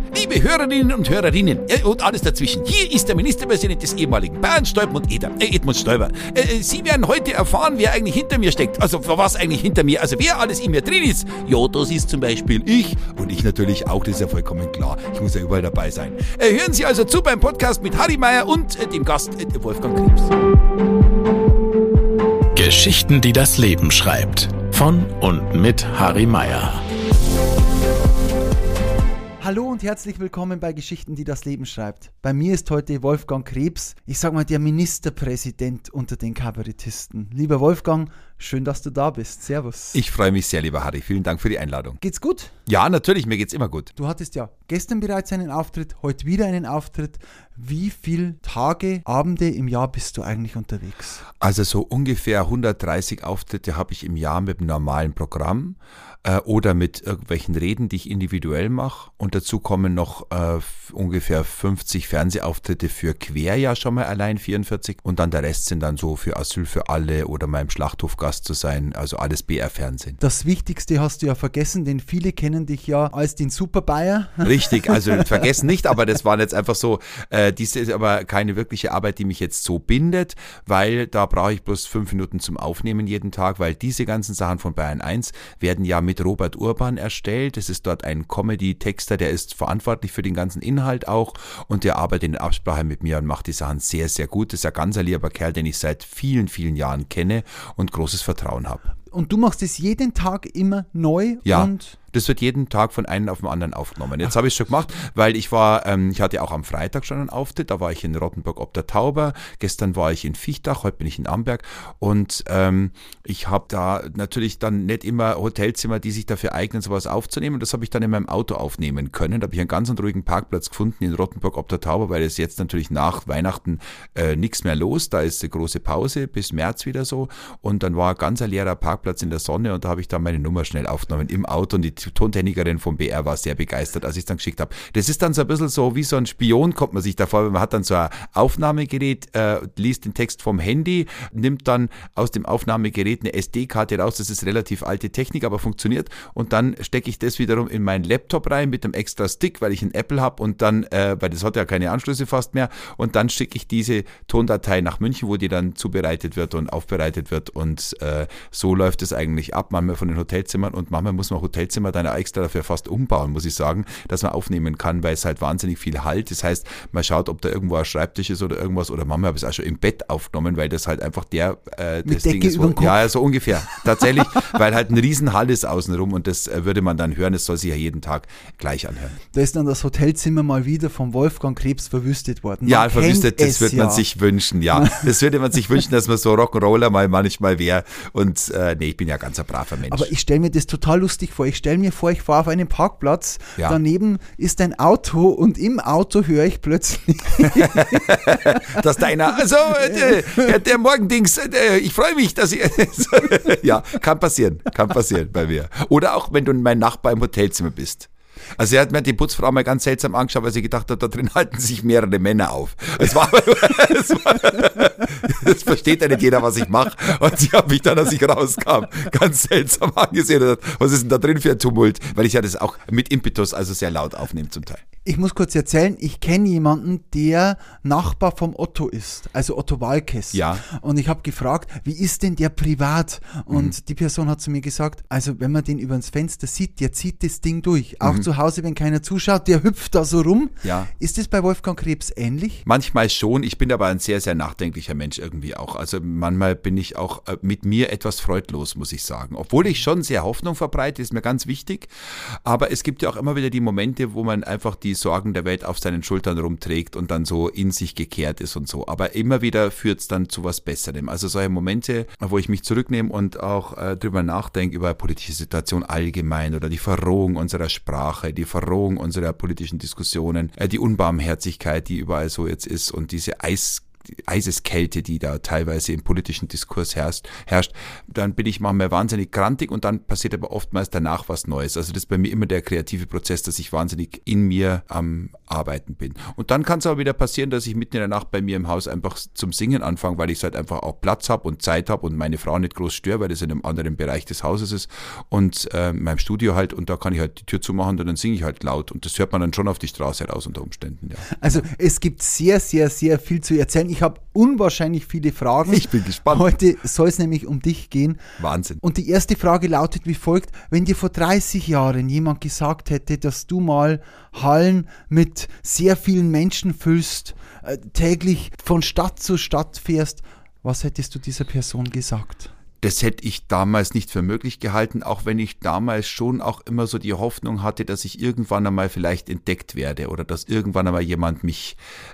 liebe Hörerinnen und Hörerinnen und alles dazwischen. Hier ist der Ministerpräsident des ehemaligen Bayern, Edmund Stoiber. Sie werden heute erfahren, wer eigentlich hinter mir steckt. Also was eigentlich hinter mir, also wer alles in mir drin ist. Ja, das ist zum Beispiel ich und ich natürlich auch, das ist ja vollkommen klar. Ich muss ja überall dabei sein. Hören Sie also zu beim Podcast mit Harry Meyer und dem Gast Wolfgang Krebs. Geschichten, die das Leben schreibt. Von und mit Harry Meyer. Hallo und herzlich willkommen bei Geschichten, die das Leben schreibt. Bei mir ist heute Wolfgang Krebs, ich sag mal der Ministerpräsident unter den Kabarettisten. Lieber Wolfgang, schön, dass du da bist. Servus. Ich freue mich sehr, lieber Harry. Vielen Dank für die Einladung. Geht's gut? Ja, natürlich, mir geht's immer gut. Du hattest ja gestern bereits einen Auftritt, heute wieder einen Auftritt. Wie viele Tage, Abende im Jahr bist du eigentlich unterwegs? Also so ungefähr 130 Auftritte habe ich im Jahr mit einem normalen Programm oder mit irgendwelchen Reden, die ich individuell mache. Und dazu kommen noch ungefähr 50 Fernsehauftritte für Querjahr schon mal allein, 44. Und dann der Rest sind dann so für Asyl für alle oder mal im Schlachthof Gast zu sein, also alles BR-Fernsehen. Das Wichtigste hast du ja vergessen, denn viele kennen dich ja als den Super Bayer. Richtig, also vergessen nicht, aber das waren jetzt einfach so, dies ist aber keine wirkliche Arbeit, die mich jetzt so bindet, weil da brauche ich bloß 5 Minuten zum Aufnehmen jeden Tag, weil diese ganzen Sachen von Bayern 1 werden ja mit Robert Urban erstellt. Es ist dort ein Comedy-Texter, der ist verantwortlich für den ganzen Inhalt auch und der arbeitet in Absprache mit mir und macht die Sachen sehr, sehr gut. Das ist ein ganz lieber Kerl, den ich seit vielen, vielen Jahren kenne und großes Vertrauen habe. Und du machst es jeden Tag immer neu? Ja. Und das wird jeden Tag von einem auf den anderen aufgenommen. Jetzt habe ich es schon gemacht, weil ich hatte auch am Freitag schon einen Auftritt, da war ich in Rottenburg ob der Tauber, gestern war ich in Viechtach, heute bin ich in Amberg und ich habe da natürlich dann nicht immer Hotelzimmer, die sich dafür eignen, sowas aufzunehmen. Das habe ich dann in meinem Auto aufnehmen können. Da habe ich einen ganz ruhigen Parkplatz gefunden in Rottenburg ob der Tauber, weil es jetzt natürlich nach Weihnachten nichts mehr los, da ist eine große Pause bis März wieder so und dann war ein ganz leerer Parkplatz in der Sonne und da habe ich dann meine Nummer schnell aufgenommen im Auto und die Tontechnikerin vom BR war sehr begeistert, als ich es dann geschickt habe. Das ist dann so ein bisschen so, wie so ein Spion kommt man sich da vor, weil man hat dann so ein Aufnahmegerät, liest den Text vom Handy, nimmt dann aus dem Aufnahmegerät eine SD-Karte raus, das ist relativ alte Technik, aber funktioniert und dann stecke ich das wiederum in meinen Laptop rein mit einem extra Stick, weil ich einen Apple habe und dann, weil das hat ja keine Anschlüsse fast mehr und dann schicke ich diese Tondatei nach München, wo die dann zubereitet wird und aufbereitet wird und so läuft es eigentlich ab, manchmal von den Hotelzimmern und manchmal muss man Hotelzimmer dann extra dafür fast umbauen, muss ich sagen, dass man aufnehmen kann, weil es halt wahnsinnig viel halt. Das heißt, man schaut, ob da irgendwo ein Schreibtisch ist oder irgendwas oder manchmal habe ich es auch schon im Bett aufgenommen, weil das halt einfach das Ding ist. Ja, so ungefähr. Tatsächlich, weil halt ein Riesenhall ist außenrum und das würde man dann hören, das soll sich ja jeden Tag gleich anhören. da ist dann das Hotelzimmer mal wieder vom Wolfgang Krebs verwüstet worden. Ja, verwüstet, das würde man sich wünschen, ja. Das würde man sich wünschen, dass man so Rock'n'Roller mal manchmal wäre und ich bin ja ganz ein braver Mensch. Aber ich stelle mir das total lustig vor. Ich stelle mir vor, ich fahre auf einen Parkplatz, daneben ist ein Auto und im Auto höre ich plötzlich dass deiner, also der Morgendings, ich freue mich, dass ich, ja, kann passieren bei mir. Oder auch, wenn du mein Nachbar im Hotelzimmer bist. Also er hat mir die Putzfrau mal ganz seltsam angeschaut, weil sie gedacht hat, da drin halten sich mehrere Männer auf. Das versteht ja nicht jeder, was ich mache. Und sie hat mich dann, als ich rauskam, ganz seltsam angesehen und gesagt, was ist denn da drin für ein Tumult? Weil ich ja das auch mit Impetus, also sehr laut aufnehme zum Teil. Ich muss kurz erzählen, ich kenne jemanden, der Nachbar vom Otto ist, also Otto Waalkes. Ja. Und ich habe gefragt, wie ist denn der privat? Und die Person hat zu mir gesagt, also wenn man den über das Fenster sieht, der zieht das Ding durch. Auch zu Hause, wenn keiner zuschaut, der hüpft da so rum. Ja. Ist das bei Wolfgang Krebs ähnlich? Manchmal schon, ich bin aber ein sehr, sehr nachdenklicher Mensch irgendwie auch. Also manchmal bin ich auch mit mir etwas freudlos, muss ich sagen. Obwohl ich schon sehr Hoffnung verbreite, ist mir ganz wichtig. Aber es gibt ja auch immer wieder die Momente, wo man einfach die Sorgen der Welt auf seinen Schultern rumträgt und dann so in sich gekehrt ist und so. Aber immer wieder führt es dann zu was Besserem. Also solche Momente, wo ich mich zurücknehme und auch drüber nachdenke über politische Situation allgemein oder die Verrohung unserer Sprache, die Verrohung unserer politischen Diskussionen, die Unbarmherzigkeit, die überall so jetzt ist und diese Eiseskälte, die da teilweise im politischen Diskurs herrscht, dann bin ich manchmal wahnsinnig grantig und dann passiert aber oftmals danach was Neues. Also das ist bei mir immer der kreative Prozess, dass ich wahnsinnig in mir am Arbeiten bin. Und dann kann es aber wieder passieren, dass ich mitten in der Nacht bei mir im Haus einfach zum Singen anfange, weil ich halt einfach auch Platz habe und Zeit habe und meine Frau nicht groß störe, weil das in einem anderen Bereich des Hauses ist und in meinem Studio halt, und da kann ich halt die Tür zumachen und dann singe ich halt laut und das hört man dann schon auf die Straße raus unter Umständen. Ja. Also es gibt sehr, sehr, sehr viel zu erzählen. Ich habe unwahrscheinlich viele Fragen. Ich bin gespannt. Heute soll es nämlich um dich gehen. Wahnsinn. Und die erste Frage lautet wie folgt: Wenn dir vor 30 Jahren jemand gesagt hätte, dass du mal Hallen mit sehr vielen Menschen füllst, täglich von Stadt zu Stadt fährst, was hättest du dieser Person gesagt? Das hätte ich damals nicht für möglich gehalten, auch wenn ich damals schon auch immer so die Hoffnung hatte, dass ich irgendwann einmal vielleicht entdeckt werde oder dass irgendwann einmal jemand mich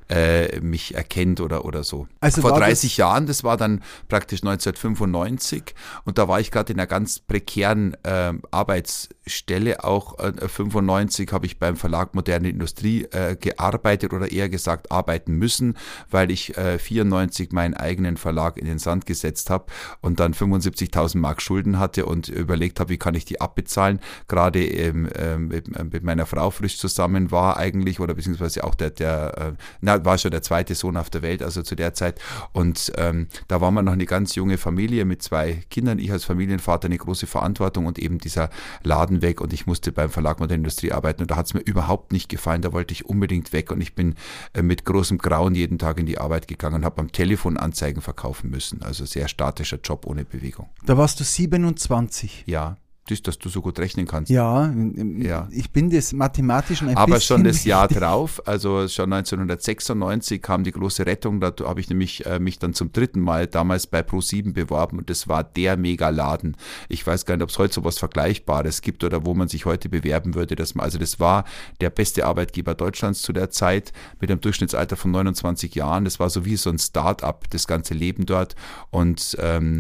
erkennt oder so. Also vor 30 Jahren, das war dann praktisch 1995 und da war ich gerade in einer ganz prekären Arbeitsstelle. Auch 95 habe ich beim Verlag Moderne Industrie gearbeitet oder eher gesagt arbeiten müssen, weil ich 94 meinen eigenen Verlag in den Sand gesetzt habe und dann 75.000 Mark Schulden hatte und überlegt habe, wie kann ich die abbezahlen, gerade mit meiner Frau frisch zusammen war eigentlich, oder beziehungsweise auch war schon der zweite Sohn auf der Welt, also zu der Zeit, und da war man noch eine ganz junge Familie mit 2 Kindern, ich als Familienvater eine große Verantwortung und eben dieser Laden weg und ich musste beim Verlag Moderne Industrie arbeiten und da hat es mir überhaupt nicht gefallen, da wollte ich unbedingt weg und ich bin mit großem Grauen jeden Tag in die Arbeit gegangen und habe am Telefon Anzeigen verkaufen müssen, also sehr statischer Job ohne Bewegung. Da warst du 27. Ja, das, dass du so gut rechnen kannst. Ja, ich bin das mathematisch ein aber bisschen schon das Jahr richtig. drauf, also schon 1996 kam die große Rettung, da habe ich nämlich mich dann zum 3. Mal damals bei Pro7 beworben und das war der Megaladen. Ich weiß gar nicht, ob es heute so was Vergleichbares gibt oder wo man sich heute bewerben würde. Das war der beste Arbeitgeber Deutschlands zu der Zeit mit einem Durchschnittsalter von 29 Jahren. Das war so wie so ein Start-up, das ganze Leben dort und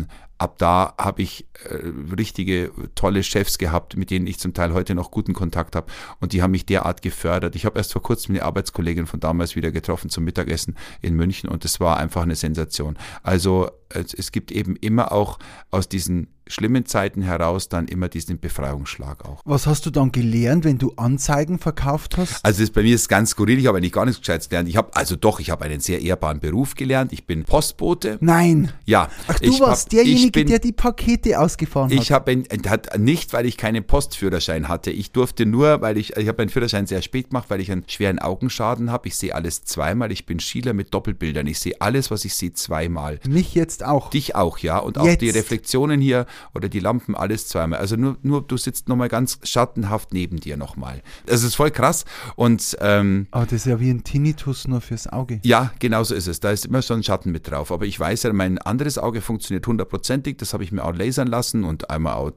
ab da habe ich richtige tolle Chefs gehabt, mit denen ich zum Teil heute noch guten Kontakt habe und die haben mich derart gefördert. Ich habe erst vor kurzem eine Arbeitskollegin von damals wieder getroffen zum Mittagessen in München und das war einfach eine Sensation. Also es gibt eben immer auch aus diesen schlimmen Zeiten heraus dann immer diesen Befreiungsschlag auch. Was hast du dann gelernt, wenn du Anzeigen verkauft hast? Also bei mir ist es ganz skurril, ich habe eigentlich gar nichts Gescheites gelernt. Ich habe einen sehr ehrbaren Beruf gelernt. Ich bin Postbote. Nein. Ja. Ach, du warst derjenige, der die Pakete ausgefahren hat. Ich habe nicht, weil ich keinen Postführerschein hatte. Ich durfte nur, weil ich habe meinen Führerschein sehr spät gemacht, weil ich einen schweren Augenschaden habe. Ich sehe alles zweimal. Ich bin Schieler mit Doppelbildern. Ich sehe alles, was ich sehe, zweimal. Mich jetzt auch. Dich auch, ja. Und auch jetzt. Die Reflexionen hier oder die Lampen, alles zweimal. Also nur du sitzt nochmal ganz schattenhaft neben dir nochmal. Das ist voll krass. Und aber das ist ja wie ein Tinnitus nur fürs Auge. ja, genau so ist es. Da ist immer so ein Schatten mit drauf. Aber ich weiß ja, mein anderes Auge funktioniert 100%. Das habe ich mir auch lasern lassen und einmal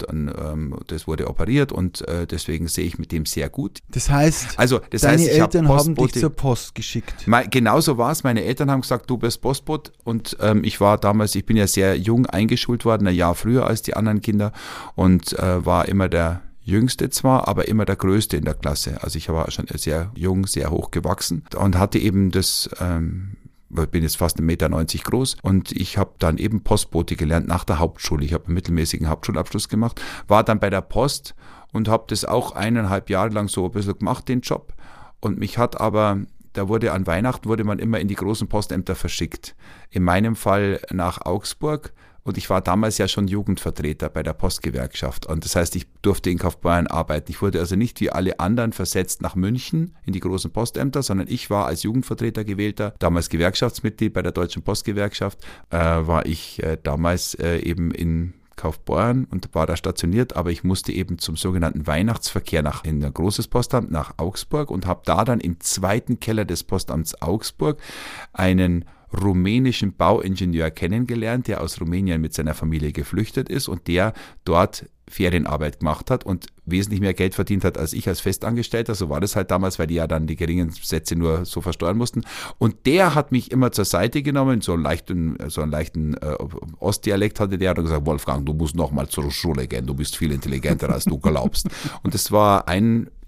das wurde operiert und deswegen sehe ich mit dem sehr gut. Das heißt, deine Eltern haben dich zur Post geschickt. Genauso war es. Meine Eltern haben gesagt, du bist Postbote und ich bin ja sehr jung eingeschult worden, ein Jahr früher als die anderen Kinder und war immer der Jüngste zwar, aber immer der Größte in der Klasse. Also ich war schon sehr jung, sehr hoch gewachsen und hatte eben das, bin jetzt fast 1,90 Meter groß und ich habe dann eben Postbote gelernt nach der Hauptschule. Ich habe einen mittelmäßigen Hauptschulabschluss gemacht, war dann bei der Post und habe das auch 1,5 Jahre lang so ein bisschen gemacht, den Job. Und mich hat aber, an Weihnachten wurde man immer in die großen Postämter verschickt. In meinem Fall nach Augsburg. Und ich war damals ja schon Jugendvertreter bei der Postgewerkschaft. Und das heißt, ich durfte in Kaufbeuren arbeiten. Ich wurde also nicht wie alle anderen versetzt nach München in die großen Postämter, sondern ich war als Jugendvertreter gewählter, damals Gewerkschaftsmitglied bei der Deutschen Postgewerkschaft, war ich damals eben in Kaufbeuren und war da stationiert, aber ich musste eben zum sogenannten Weihnachtsverkehr in ein großes Postamt nach Augsburg und habe da dann im zweiten Keller des Postamts Augsburg einen rumänischen Bauingenieur kennengelernt, der aus Rumänien mit seiner Familie geflüchtet ist und der dort Ferienarbeit gemacht hat und wesentlich mehr Geld verdient hat als ich als Festangestellter. So war das halt damals, weil die ja dann die geringen Sätze nur so versteuern mussten. Und der hat mich immer zur Seite genommen, so einen leichten Ostdialekt hatte der und gesagt, Wolfgang, du musst noch mal zur Schule gehen, du bist viel intelligenter, als du glaubst. Und das war ein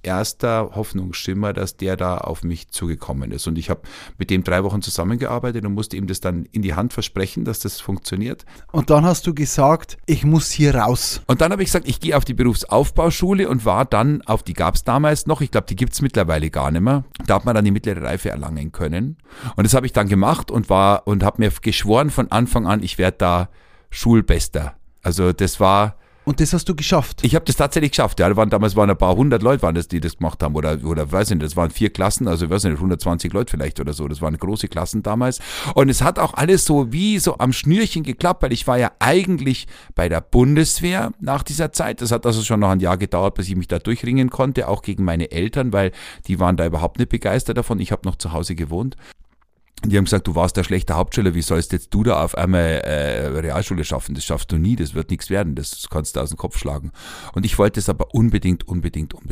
erster Hoffnungsschimmer, dass der da auf mich zugekommen ist. Und ich habe mit dem 3 Wochen zusammengearbeitet und musste ihm das dann in die Hand versprechen, dass das funktioniert. Und dann hast du gesagt, ich muss hier raus. Und dann habe ich gesagt, ich gehe auf die Berufsaufbauschule und war dann die gab es damals noch, ich glaube, die gibt es mittlerweile gar nicht mehr. Da hat man dann die mittlere Reife erlangen können. Und das habe ich dann gemacht und habe mir geschworen von Anfang an, ich werde da Schulbester. Also das war... Und das hast du geschafft? Ich habe das tatsächlich geschafft. Ja, damals waren ein paar 100 Leute, die das gemacht haben. Oder weiß nicht, das waren 4 Klassen, also ich weiß nicht, 120 Leute vielleicht oder so. Das waren große Klassen damals. Und es hat auch alles so wie so am Schnürchen geklappt, weil ich war ja eigentlich bei der Bundeswehr nach dieser Zeit. Das hat also schon noch ein Jahr gedauert, bis ich mich da durchringen konnte, auch gegen meine Eltern, weil die waren da überhaupt nicht begeistert davon. Ich habe noch zu Hause gewohnt. Die haben gesagt, du warst der schlechte Hauptschüler, wie sollst jetzt du da auf einmal Realschule schaffen? Das schaffst du nie, das wird nichts werden, das kannst du aus dem Kopf schlagen. Und ich wollte es aber unbedingt und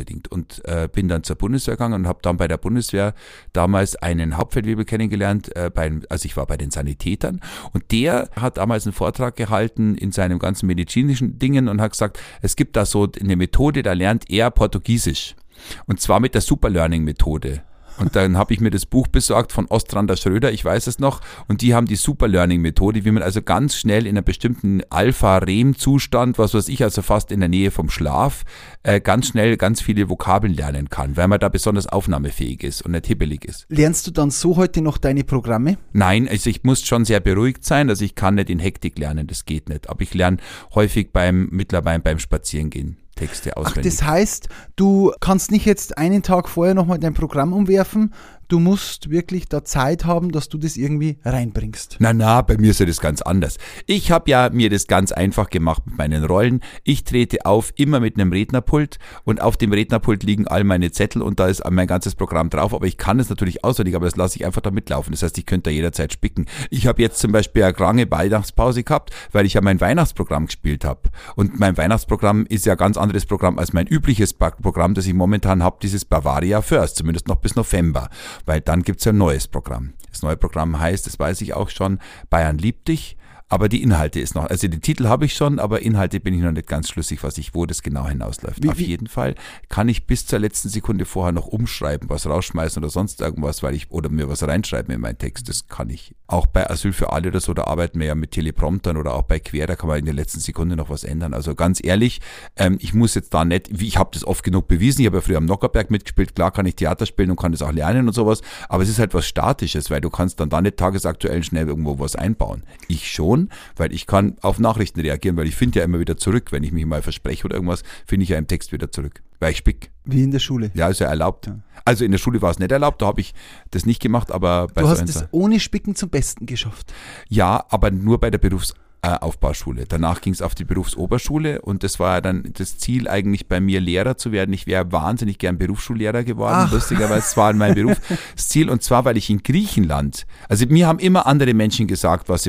bin dann zur Bundeswehr gegangen und habe dann bei der Bundeswehr damals einen Hauptfeldwebel kennengelernt, also ich war bei den Sanitätern und der hat damals einen Vortrag gehalten in seinem ganzen medizinischen Dingen und hat gesagt, es gibt da so eine Methode, da lernt er Portugiesisch und zwar mit der Superlearning-Methode. Und dann habe ich mir das Buch besorgt von Ostrander Schröder, ich weiß es noch, und die haben die Super-Learning-Methode, wie man also ganz schnell in einem bestimmten Alpha-Rem-Zustand, was weiß ich, also fast in der Nähe vom Schlaf, ganz schnell ganz viele Vokabeln lernen kann, weil man da besonders aufnahmefähig ist und nicht hibbelig ist. Lernst du dann so heute noch deine Programme? Nein, also ich muss schon sehr beruhigt sein, also ich kann nicht in Hektik lernen, das geht nicht, aber ich lerne häufig mittlerweile beim Spazierengehen. Texte auswendig. Ach, das heißt, du kannst nicht jetzt einen Tag vorher nochmal dein Programm umwerfen, du musst wirklich da Zeit haben, dass du das irgendwie reinbringst. Na, bei mir ist ja das ganz anders. Ich habe ja mir das ganz einfach gemacht mit meinen Rollen. Ich trete auf immer mit einem Rednerpult und auf dem Rednerpult liegen all meine Zettel und da ist mein ganzes Programm drauf, aber ich kann es natürlich auswendig, aber das lasse ich einfach da mitlaufen. Das heißt, ich könnte da jederzeit spicken. Ich habe jetzt zum Beispiel eine lange Weihnachtspause gehabt, weil ich ja mein Weihnachtsprogramm gespielt habe. Und mein Weihnachtsprogramm ist ja ein ganz anderes Programm als mein übliches Programm, das ich momentan habe, dieses Bavaria First, zumindest noch bis November. Weil dann gibt's ja ein neues Programm. Das neue Programm heißt, das weiß ich auch schon, Bayern liebt dich, aber die Inhalte ist noch, also den Titel habe ich schon, aber Inhalte bin ich noch nicht ganz schlüssig, wo das genau hinausläuft. Auf jeden Fall kann ich bis zur letzten Sekunde vorher noch umschreiben, was rausschmeißen oder sonst irgendwas, oder mir was reinschreiben in meinen Text, das kann ich. Auch bei Asyl für alle oder so, da arbeiten wir ja mit Telepromptern oder auch bei Quer, da kann man in der letzten Sekunde noch was ändern. Also ganz ehrlich, ich muss jetzt da nicht, ich habe das oft genug bewiesen, ich habe ja früher am Nockerberg mitgespielt, klar kann ich Theater spielen und kann das auch lernen und sowas, aber es ist halt was Statisches, weil du kannst dann da nicht tagesaktuell schnell irgendwo was einbauen. Ich schon, weil ich kann auf Nachrichten reagieren, weil ich finde ja immer wieder zurück, wenn ich mich mal verspreche oder irgendwas, finde ich ja im Text wieder zurück, weil ich spick. Wie in der Schule? Ja, ist ja erlaubt. Ja. Also in der Schule war es nicht erlaubt, da habe ich das nicht gemacht, aber bei Du hast es ohne Spicken zum Besten geschafft? Ja, aber nur bei der Berufsaufbauschule. Danach ging es auf die Berufsoberschule und das war dann das Ziel eigentlich bei mir, Lehrer zu werden. Ich wäre wahnsinnig gern Berufsschullehrer geworden, lustigerweise, es war mein Berufsziel und zwar, weil ich in Griechenland, also mir haben immer andere Menschen gesagt, was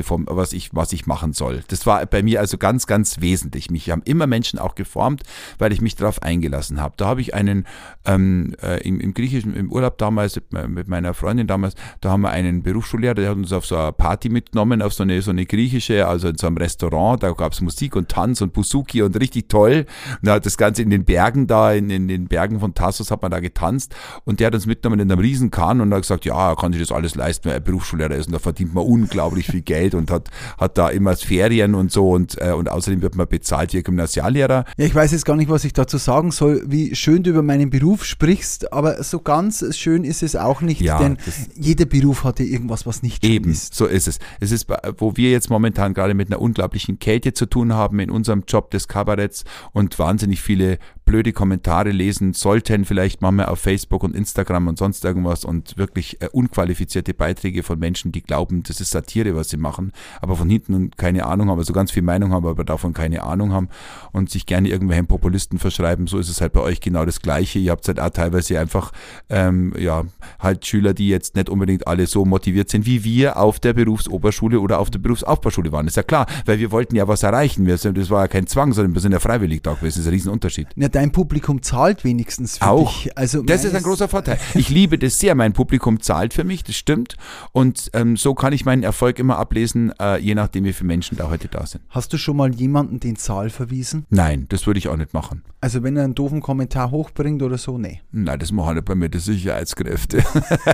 ich machen soll. Das war bei mir also ganz, ganz wesentlich. Mich haben immer Menschen auch geformt, weil ich mich darauf eingelassen habe. Da habe ich einen im Griechischen, im Urlaub damals, mit meiner Freundin damals, da haben wir einen Berufsschullehrer, der hat uns auf so eine Party mitgenommen, auf so eine griechische, also in so einem Restaurant, da gab es Musik und Tanz und Buzuki und richtig toll. Und da hat das Ganze in den Bergen da, in den Bergen von Tassos hat man da getanzt und der hat uns mitgenommen in einem Riesenkahn und hat gesagt, ja, er kann sich das alles leisten, weil er Berufsschullehrer ist und da verdient man unglaublich viel Geld und hat da immer Ferien und so und außerdem wird man bezahlt wie Gymnasiallehrer. Ja, ich weiß jetzt gar nicht, was ich dazu sagen soll, wie schön du über meinen Beruf sprichst, aber so ganz schön ist es auch nicht, ja, denn jeder Beruf hat ja irgendwas, was nicht schön ist. So ist es. Es ist, wo wir jetzt momentan gerade mit einer unglaublichen Kälte zu tun haben in unserem Job des Kabaretts und wahnsinnig viele blöde Kommentare lesen sollten, vielleicht manchmal auf Facebook und Instagram und sonst irgendwas und wirklich unqualifizierte Beiträge von Menschen, die glauben, das ist Satire, was sie machen, aber von hinten keine Ahnung haben, also ganz viel Meinung haben, aber davon keine Ahnung haben und sich gerne irgendwelchen Populisten verschreiben. So ist es halt bei euch genau das Gleiche. Ihr habt halt auch teilweise einfach halt Schüler, die jetzt nicht unbedingt alle so motiviert sind, wie wir auf der Berufsoberschule oder auf der Berufsaufbauschule waren. Das ist ja klar. da, weil wir wollten ja was erreichen. Das war ja kein Zwang, sondern wir sind ja freiwillig da gewesen. Das ist ein Riesenunterschied. Ja, dein Publikum zahlt wenigstens für auch. dich. Also das ist ein großer Vorteil. Ich liebe das sehr. Mein Publikum zahlt für mich, das stimmt. Und so kann ich meinen Erfolg immer ablesen, je nachdem, wie viele Menschen da heute da sind. Hast du schon mal jemanden den Saal verwiesen? Nein, das würde ich auch nicht machen. Also wenn er einen doofen Kommentar hochbringt oder so, nee. Nein, das machen nicht bei mir die Sicherheitskräfte.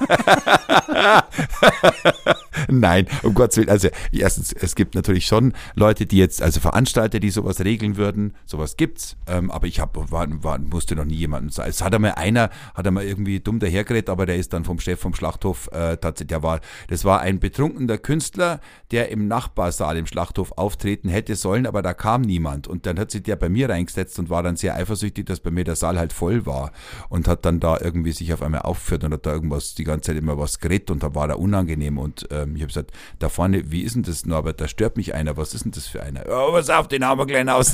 Nein, um Gottes Willen. Also erstens, es gibt natürlich schon Leute, die jetzt, also Veranstalter, die sowas regeln würden. Sowas gibt's. Aber ich musste noch nie jemanden sagen. Es hat einmal irgendwie dumm dahergeredet, aber der ist dann vom Chef vom Schlachthof tatsächlich, das war ein betrunkener Künstler, der im Nachbarsaal im Schlachthof auftreten hätte sollen, aber da kam niemand. Und dann hat sich der bei mir reingesetzt und war dann sehr eifersüchtig, dass bei mir der Saal halt voll war und hat dann da irgendwie sich auf einmal aufgeführt und hat da irgendwas die ganze Zeit immer was geredet und da war er unangenehm und ich habe gesagt, da vorne, wie ist denn das, Norbert, da stört mich einer, was ist denn das für einer? Oh, pass auf, den haben wir gleich aus.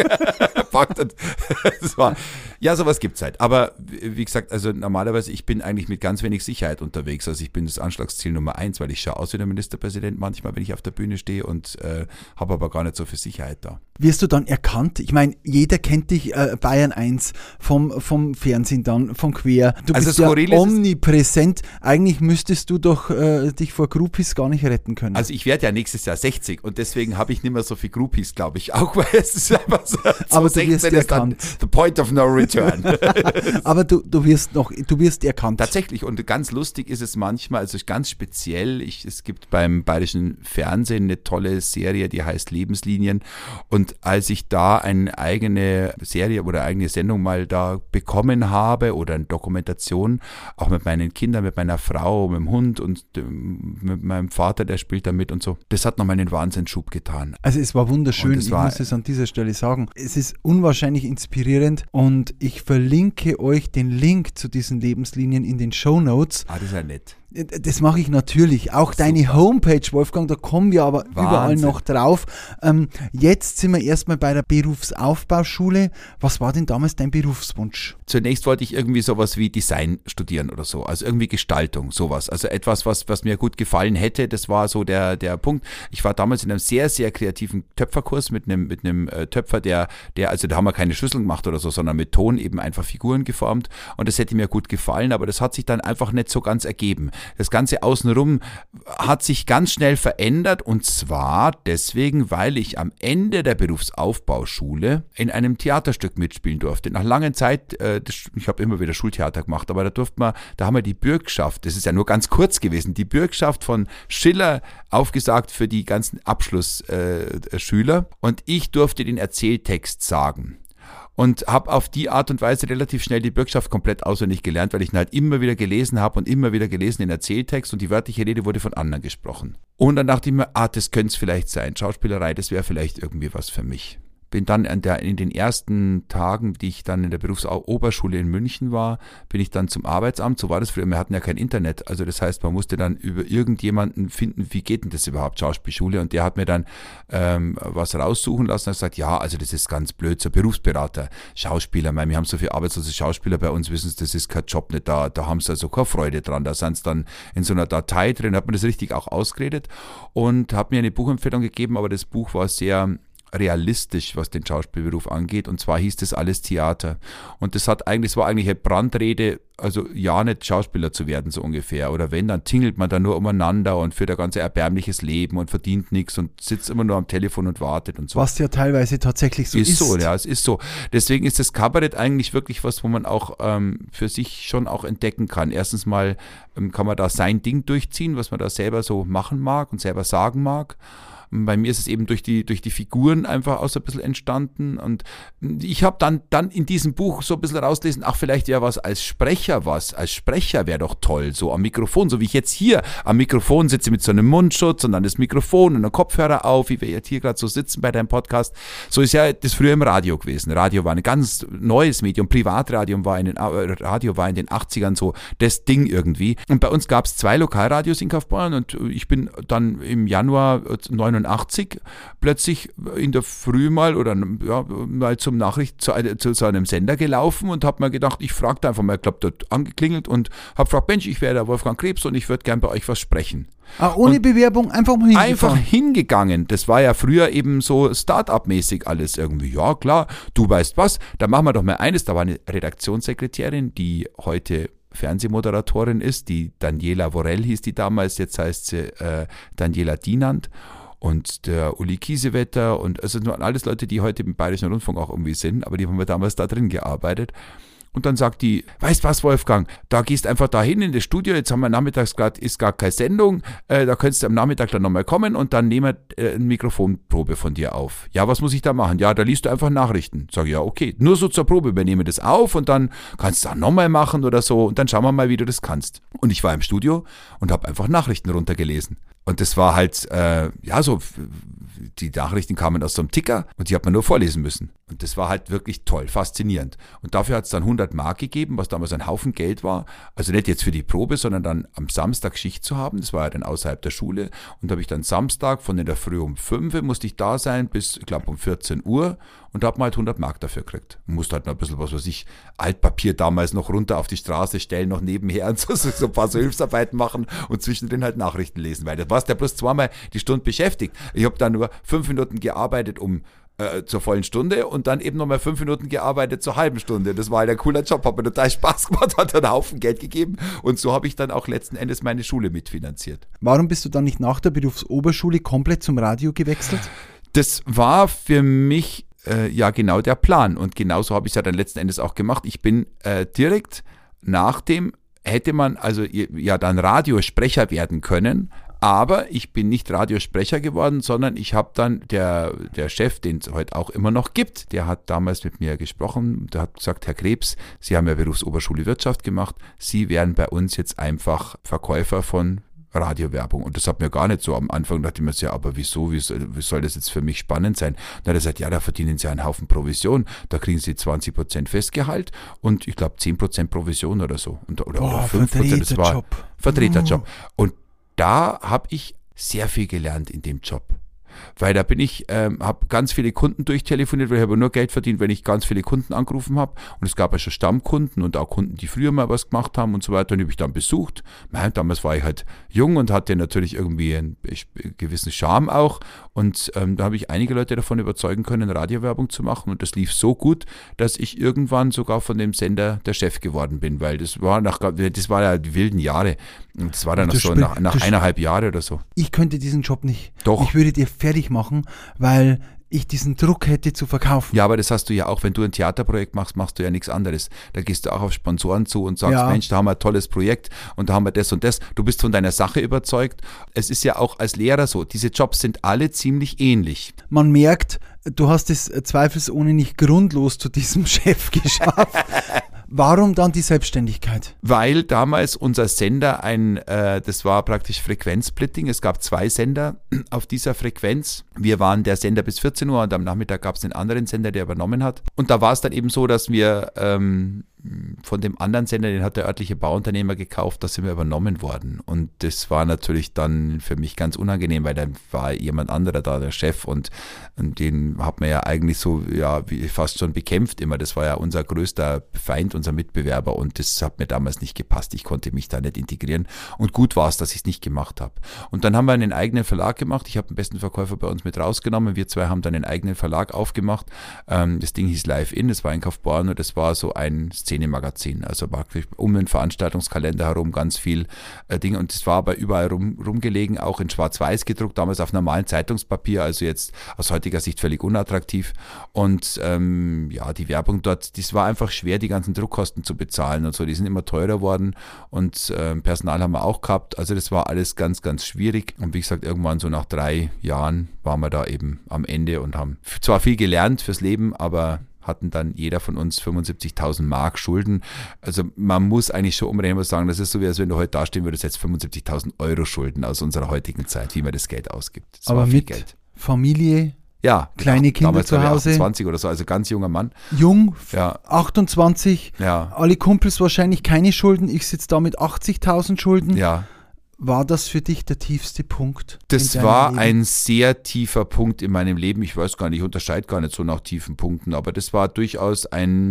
Das war, ja, sowas gibt's halt. Aber wie gesagt, also normalerweise, ich bin eigentlich mit ganz wenig Sicherheit unterwegs. Also ich bin das Anschlagsziel Nummer 1, weil ich schaue aus wie der Ministerpräsident manchmal, wenn ich auf der Bühne stehe und habe aber gar nicht so viel Sicherheit da. Wirst du dann erkannt? Ich meine, jeder kennt dich, Bayern 1, vom Fernsehen dann, von Quer. Du bist ja omnipräsent. Eigentlich müsstest du doch dich vor Groupies gar nicht retten können. Also ich werde ja nächstes Jahr 60 und deswegen habe ich nicht mehr so viel Groupies, glaube ich. Auch weil es ist einfach so, aber du wirst erkannt. The point of no return. Aber du wirst erkannt. Tatsächlich, und ganz lustig ist es manchmal, also ganz speziell, es gibt beim Bayerischen Fernsehen eine tolle Serie, die heißt Lebenslinien, und als ich da eine eigene Serie oder eigene Sendung mal da bekommen habe oder eine Dokumentation, auch mit meinen Kindern, mit meiner Frau, mit dem Hund und mit meinem Vater, der spielt da mit und so, das hat nochmal einen Wahnsinnsschub getan. Also es war wunderschön, ich muss es an dieser Stelle sagen. Es ist unwahrscheinlich inspirierend und ich verlinke euch den Link zu diesen Lebenslinien in den Shownotes. Das ist ja nett. Das mache ich natürlich. Auch deine Homepage, Wolfgang, da kommen wir aber überall noch drauf. Jetzt sind wir erstmal bei der Berufsaufbauschule. Was war denn damals dein Berufswunsch? Zunächst wollte ich irgendwie sowas wie Design studieren oder so. Also irgendwie Gestaltung, sowas. Also etwas, was mir gut gefallen hätte. Das war so der Punkt. Ich war damals in einem sehr, sehr kreativen Töpferkurs mit einem Töpfer, also da haben wir keine Schüsseln gemacht oder so, sondern mit Ton eben einfach Figuren geformt. Und das hätte mir gut gefallen, aber das hat sich dann einfach nicht so ganz ergeben. Das Ganze außenrum hat sich ganz schnell verändert und zwar deswegen, weil ich am Ende der Berufsaufbauschule in einem Theaterstück mitspielen durfte. Nach langer Zeit, ich habe immer wieder Schultheater gemacht, aber da haben wir die Bürgschaft, das ist ja nur ganz kurz gewesen, die Bürgschaft von Schiller aufgesagt für die ganzen Abschlussschüler und ich durfte den Erzähltext sagen. Und habe auf die Art und Weise relativ schnell die Bürgschaft komplett auswendig gelernt, weil ich ihn halt immer wieder gelesen habe und immer wieder gelesen den Erzähltext und die wörtliche Rede wurde von anderen gesprochen. Und dann dachte ich mir, das könnte es vielleicht sein, Schauspielerei, das wäre vielleicht irgendwie was für mich. Bin dann in den ersten Tagen, die ich dann in der Berufsoberschule in München war, bin ich dann zum Arbeitsamt. So war das früher. Wir hatten ja kein Internet. Also das heißt, man musste dann über irgendjemanden finden, wie geht denn das überhaupt, Schauspielschule? Und der hat mir dann was raussuchen lassen und hat gesagt, ja, also das ist ganz blöd, so Berufsberater, Schauspieler. Wir haben so viele arbeitslose Schauspieler bei uns, wissen Sie, das ist kein Job nicht da. Da haben sie also keine Freude dran. Da sind sie dann in so einer Datei drin, hat man das richtig auch ausgeredet und hat mir eine Buchempfehlung gegeben, aber das Buch war sehr realistisch, was den Schauspielberuf angeht. Und zwar hieß das alles Theater. Und es war eigentlich eine Brandrede, also ja nicht Schauspieler zu werden, so ungefähr. Oder wenn, dann tingelt man da nur umeinander und führt ein ganz erbärmliches Leben und verdient nichts und sitzt immer nur am Telefon und wartet und so. Was ja teilweise tatsächlich so ist. Ist so, ja, es ist so. Deswegen ist das Kabarett eigentlich wirklich was, wo man auch für sich schon auch entdecken kann. Erstens mal kann man da sein Ding durchziehen, was man da selber so machen mag und selber sagen mag. Bei mir ist es eben durch die Figuren einfach auch so ein bisschen entstanden und ich habe dann in diesem Buch so ein bisschen rauslesen, vielleicht ja als Sprecher wäre doch toll, so am Mikrofon, so wie ich jetzt hier am Mikrofon sitze mit so einem Mundschutz und dann das Mikrofon und einen Kopfhörer auf, wie wir jetzt hier gerade so sitzen bei deinem Podcast. So ist ja das früher im Radio gewesen. Radio war ein ganz neues Medium, Privatradio war in den 80ern so das Ding irgendwie und bei uns gab es 2 Lokalradios in Kaufbeuren und ich bin dann im Januar 89 1981 plötzlich in der Früh mal mal zum Nachricht zu so einem Sender gelaufen und habe mir gedacht, ich frage da einfach mal, ich glaube, dort angeklingelt und habe gefragt, Mensch, ich wäre der Wolfgang Krebs und ich würde gern bei euch was sprechen. Ohne Bewerbung, einfach mal hingefahren. Einfach hingegangen. Das war ja früher eben so Start-up-mäßig alles irgendwie. Ja, klar, du weißt was, da machen wir doch mal eines. Da war eine Redaktionssekretärin, die heute Fernsehmoderatorin ist, die Daniela Worrell hieß die damals, jetzt heißt sie Daniela Dienand. Und der Uli Kiesewetter und also das waren alles Leute, die heute im Bayerischen Rundfunk auch irgendwie sind, aber die haben wir damals da drin gearbeitet. Und dann sagt die, weißt was, Wolfgang, da gehst einfach da hin in das Studio, jetzt haben wir nachmittags gerade, ist gar keine Sendung, da könntest du am Nachmittag dann nochmal kommen und dann nehmen wir eine Mikrofonprobe von dir auf. Ja, was muss ich da machen? Ja, da liest du einfach Nachrichten. Sag ich, ja, okay, nur so zur Probe, wir nehmen das auf und dann kannst du das nochmal machen oder so und dann schauen wir mal, wie du das kannst. Und ich war im Studio und habe einfach Nachrichten runtergelesen. Und das war halt, die Nachrichten kamen aus so einem Ticker und die hat man nur vorlesen müssen. Und das war halt wirklich toll, faszinierend. Und dafür hat es dann 100 Mark gegeben, was damals ein Haufen Geld war. Also nicht jetzt für die Probe, sondern dann am Samstag Schicht zu haben. Das war ja dann außerhalb der Schule. Und da habe ich dann Samstag von in der Früh um 5 Uhr musste ich da sein bis, ich glaube, um 14 Uhr. Und da hat man halt 100 Mark dafür gekriegt. Man musste halt noch ein bisschen, was weiß ich, Altpapier damals noch runter auf die Straße stellen, noch nebenher und so ein paar so Hilfsarbeiten machen und zwischendrin halt Nachrichten lesen. Weil das warst ja bloß zweimal die Stunde beschäftigt. Ich habe dann nur 5 Minuten gearbeitet zur vollen Stunde und dann eben nochmal 5 Minuten gearbeitet zur halben Stunde. Das war halt ein cooler Job, hat mir total Spaß gemacht, hat einen Haufen Geld gegeben und so habe ich dann auch letzten Endes meine Schule mitfinanziert. Warum bist du dann nicht nach der Berufsoberschule komplett zum Radio gewechselt? Das war für mich ja genau der Plan und genauso habe ich es ja dann letzten Endes auch gemacht. Ich bin direkt nach dem, hätte man also ja dann Radiosprecher werden können, aber ich bin nicht Radiosprecher geworden, sondern ich habe dann, der Chef, den es heute auch immer noch gibt, der hat damals mit mir gesprochen, der hat gesagt, Herr Krebs, Sie haben ja Berufsoberschule Wirtschaft gemacht, Sie wären bei uns jetzt einfach Verkäufer von Radiowerbung. Und das hat mir gar nicht so am Anfang, dachte ich mir so, ja, aber wieso, wie soll das jetzt für mich spannend sein? Dann hat er gesagt, ja, da verdienen Sie einen Haufen Provision, da kriegen Sie 20% Festgehalt und ich glaube 10% Provision oder so. Oder 5%, das war Vertreterjob. Und da habe ich sehr viel gelernt in dem Job. Weil da bin ich, habe ganz viele Kunden durchtelefoniert, weil ich habe nur Geld verdient, wenn ich ganz viele Kunden angerufen habe. Und es gab ja schon Stammkunden und auch Kunden, die früher mal was gemacht haben und so weiter. Und die habe ich dann besucht. Damals war ich halt jung und hatte natürlich irgendwie einen gewissen Charme auch. Und da habe ich einige Leute davon überzeugen können, Radiowerbung zu machen. Und das lief so gut, dass ich irgendwann sogar von dem Sender der Chef geworden bin. Weil das war ja die wilden Jahre. Und das war dann nach 1,5 Jahre oder so. Ich könnte diesen Job nicht. Doch. Ich würde dir fertig machen, weil ich diesen Druck hätte zu verkaufen. Ja, aber das hast du ja auch, wenn du ein Theaterprojekt machst, machst du ja nichts anderes. Da gehst du auch auf Sponsoren zu und sagst, Mensch, da haben wir ein tolles Projekt und da haben wir das und das. Du bist von deiner Sache überzeugt. Es ist ja auch als Lehrer so, diese Jobs sind alle ziemlich ähnlich. Man merkt, du hast es zweifelsohne nicht grundlos zu diesem Chef geschafft. Warum dann die Selbstständigkeit? Weil damals unser Sender das war praktisch Frequenzsplitting. Es gab 2 Sender auf dieser Frequenz. Wir waren der Sender bis 14 Uhr und am Nachmittag gab es einen anderen Sender, der übernommen hat. Und da war es dann eben so, dass wir von dem anderen Sender, den hat der örtliche Bauunternehmer gekauft, da sind wir übernommen worden. Und das war natürlich dann für mich ganz unangenehm, weil dann war jemand anderer da, der Chef, und den hat man ja eigentlich so, ja, wie fast schon bekämpft immer. Das war ja unser größter Feind, unser Mitbewerber, und das hat mir damals nicht gepasst. Ich konnte mich da nicht integrieren und gut war es, dass ich es nicht gemacht habe. Und dann haben wir einen eigenen Verlag gemacht. Ich habe den besten Verkäufer bei uns mit rausgenommen. Wir 2 haben dann einen eigenen Verlag aufgemacht. Das Ding hieß Live In, das war in Kaufbeuren und das war so ein Szenemagazin, also praktisch um den Veranstaltungskalender herum ganz viel Dinge, und es war aber überall rumgelegen, auch in Schwarz-Weiß gedruckt, damals auf normalen Zeitungspapier, also jetzt aus heutiger Sicht völlig unattraktiv, und die Werbung dort, das war einfach schwer, die ganzen Druckkosten zu bezahlen und so, die sind immer teurer worden, und Personal haben wir auch gehabt, also das war alles ganz, ganz schwierig, und wie gesagt, irgendwann so nach 3 Jahren waren wir da eben am Ende und haben zwar viel gelernt fürs Leben, aber hatten dann jeder von uns 75.000 Mark Schulden. Also man muss eigentlich schon umrechnen sagen, das ist so, wie als wenn du heute dastehen würdest, jetzt 75.000 Euro Schulden aus unserer heutigen Zeit, wie man das Geld ausgibt. Das aber war viel mit Geld. Familie, ja, kleine Kinder damals zu Hause. 28 oder so, also ganz junger Mann. Jung, ja. 28, ja. Alle Kumpels wahrscheinlich keine Schulden, ich sitze da mit 80.000 Schulden. Ja. War das für dich der tiefste Punkt? Das war ein sehr tiefer Punkt in meinem Leben. Ich weiß gar nicht, ich unterscheide gar nicht so nach tiefen Punkten, aber das war durchaus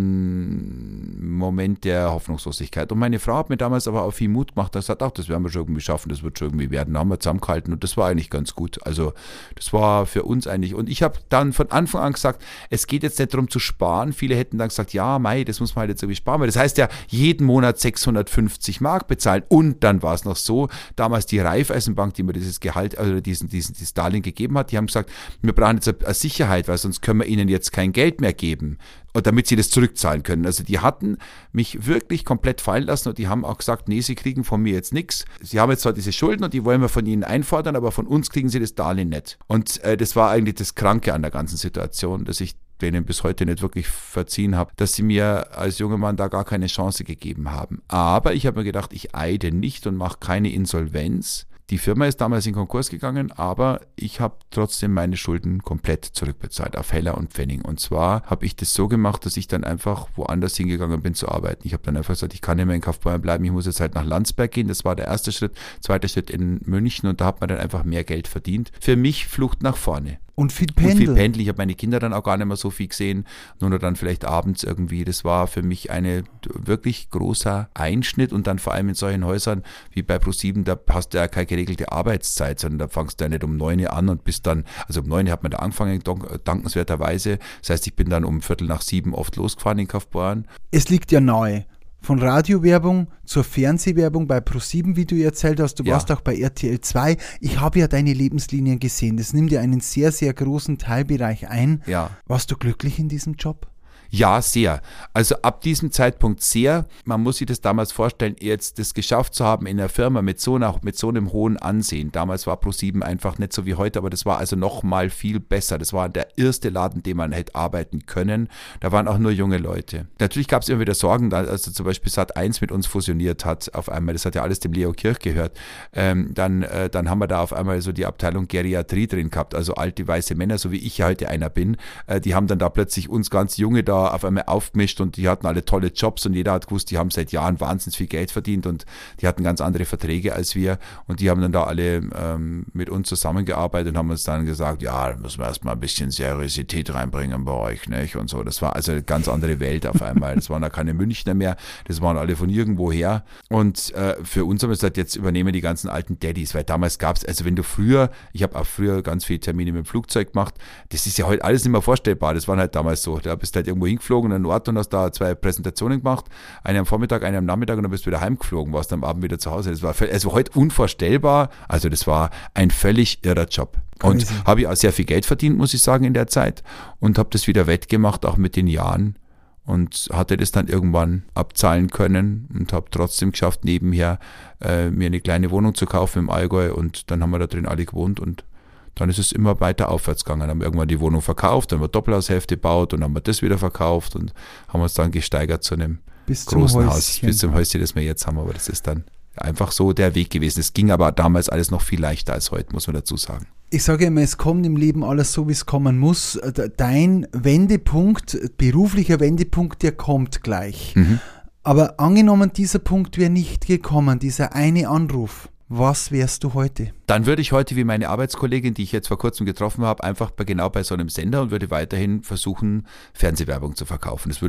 ein Moment der Hoffnungslosigkeit. Und meine Frau hat mir damals aber auch viel Mut gemacht. Sie hat gesagt, das werden wir schon irgendwie schaffen, das wird schon irgendwie werden. Da haben wir zusammengehalten und das war eigentlich ganz gut. Also das war für uns eigentlich. Und ich habe dann von Anfang an gesagt, es geht jetzt nicht darum zu sparen. Viele hätten dann gesagt, ja, Mai, das muss man halt jetzt irgendwie sparen. Weil das heißt ja, jeden Monat 650 Mark bezahlen. Und dann war es noch so, damals die Raiffeisenbank, die mir dieses Gehalt, also dieses Darlehen gegeben hat, die haben gesagt, wir brauchen jetzt eine Sicherheit, weil sonst können wir ihnen jetzt kein Geld mehr geben, und damit sie das zurückzahlen können. Also die hatten mich wirklich komplett fallen lassen und die haben auch gesagt, nee, sie kriegen von mir jetzt nichts. Sie haben jetzt zwar diese Schulden und die wollen wir von ihnen einfordern, aber von uns kriegen sie das Darlehen nicht. Und das war eigentlich das Kranke an der ganzen Situation, dass ich denen bis heute nicht wirklich verziehen habe, dass sie mir als junger Mann da gar keine Chance gegeben haben. Aber ich habe mir gedacht, ich eide nicht und mache keine Insolvenz. Die Firma ist damals in Konkurs gegangen, aber ich habe trotzdem meine Schulden komplett zurückbezahlt, auf Heller und Pfennig. Und zwar habe ich das so gemacht, dass ich dann einfach woanders hingegangen bin zu arbeiten. Ich habe dann einfach gesagt, ich kann nicht mehr in Kaufbeuren bleiben, ich muss jetzt halt nach Landsberg gehen. Das war der erste Schritt. Zweiter Schritt in München und da hat man dann einfach mehr Geld verdient. Für mich Flucht nach vorne. Und viel Pendeln. Ich habe meine Kinder dann auch gar nicht mehr so viel gesehen, nur dann vielleicht abends irgendwie. Das war für mich ein wirklich großer Einschnitt und dann vor allem in solchen Häusern wie bei ProSieben, da hast du ja keine geregelte Arbeitszeit, sondern da fangst du ja nicht um 9 Uhr an und bist dann, also um 9 Uhr hat man da angefangen, dankenswerterweise. Das heißt, ich bin dann um 6:45 oft losgefahren in Kaufbeuren. Es liegt ja nahe. Von Radiowerbung zur Fernsehwerbung bei ProSieben, wie du erzählt hast, du warst auch bei RTL 2. Ich habe ja deine Lebenslinien gesehen. Das nimmt ja einen sehr, sehr großen Teilbereich ein. Ja. Warst du glücklich in diesem Job? Ja, sehr. Also ab diesem Zeitpunkt sehr. Man muss sich das damals vorstellen, jetzt das geschafft zu haben in der Firma mit so einem hohen Ansehen. Damals war ProSieben einfach nicht so wie heute, aber das war also noch mal viel besser. Das war der erste Laden, in dem man hätte arbeiten können. Da waren auch nur junge Leute. Natürlich gab es immer wieder Sorgen, als zum Beispiel Sat.1 mit uns fusioniert hat auf einmal. Das hat ja alles dem Leo Kirch gehört. Dann haben wir da auf einmal so die Abteilung Geriatrie drin gehabt, also alte weiße Männer, so wie ich ja heute einer bin. Die haben dann da plötzlich uns ganz Junge da auf einmal aufgemischt und die hatten alle tolle Jobs und jeder hat gewusst, die haben seit Jahren wahnsinnig viel Geld verdient und die hatten ganz andere Verträge als wir und die haben dann da alle mit uns zusammengearbeitet und haben uns dann gesagt, ja, da müssen wir erstmal ein bisschen Seriosität reinbringen bei euch, nicht? Und so, das war also eine ganz andere Welt auf einmal. Das waren da keine Münchner mehr, das waren alle von irgendwoher und für uns haben wir gesagt, jetzt übernehmen die ganzen alten Daddys, weil damals gab es, also wenn du früher, ich habe auch früher ganz viele Termine mit dem Flugzeug gemacht, das ist ja heute alles nicht mehr vorstellbar, das war halt damals so, da bist du halt irgendwo hingeflogen an den Ort und hast da 2 Präsentationen gemacht, eine am Vormittag, eine am Nachmittag und dann bist du wieder heimgeflogen, warst am Abend wieder zu Hause. Das war also heute unvorstellbar, also das war ein völlig irrer Job. Und habe ich auch sehr viel Geld verdient, muss ich sagen, in der Zeit und habe das wieder wettgemacht, auch mit den Jahren und hatte das dann irgendwann abzahlen können und habe trotzdem geschafft, nebenher mir eine kleine Wohnung zu kaufen im Allgäu und dann haben wir da drin alle gewohnt und dann ist es immer weiter aufwärts gegangen. Dann haben wir irgendwann die Wohnung verkauft, dann haben wir Doppelhaushälfte gebaut und dann haben wir das wieder verkauft und haben uns dann gesteigert zu einem großen Haus. Bis zum Häuschen, das wir jetzt haben. Aber das ist dann einfach so der Weg gewesen. Es ging aber damals alles noch viel leichter als heute, muss man dazu sagen. Ich sage immer, es kommt im Leben alles so, wie es kommen muss. Dein Wendepunkt, beruflicher Wendepunkt, der kommt gleich. Mhm. Aber angenommen, dieser Punkt wäre nicht gekommen, dieser eine Anruf. Was wärst du heute? Dann würde ich heute wie meine Arbeitskollegin, die ich jetzt vor kurzem getroffen habe, einfach genau bei so einem Sender und würde weiterhin versuchen, Fernsehwerbung zu verkaufen. Das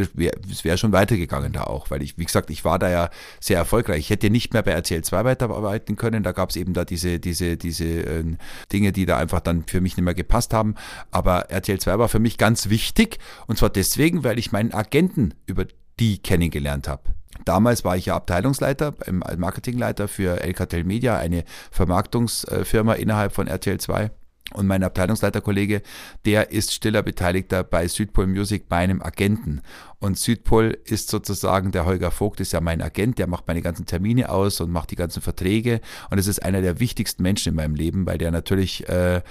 wäre schon weitergegangen da auch, weil ich, wie gesagt, ich war da ja sehr erfolgreich. Ich hätte nicht mehr bei RTL 2 weiterarbeiten können. Da gab es eben da diese Dinge, die da einfach dann für mich nicht mehr gepasst haben. Aber RTL 2 war für mich ganz wichtig und zwar deswegen, weil ich meinen Agenten über die kennengelernt habe. Damals war ich ja Abteilungsleiter, Marketingleiter für Alcatel Media, eine Vermarktungsfirma innerhalb von RTL 2. Und mein Abteilungsleiterkollege, der ist stiller Beteiligter bei Südpol Music, bei einem Agenten. Und Südpol ist sozusagen, der Holger Vogt ist ja mein Agent, der macht meine ganzen Termine aus und macht die ganzen Verträge. Und es ist einer der wichtigsten Menschen in meinem Leben, weil der natürlich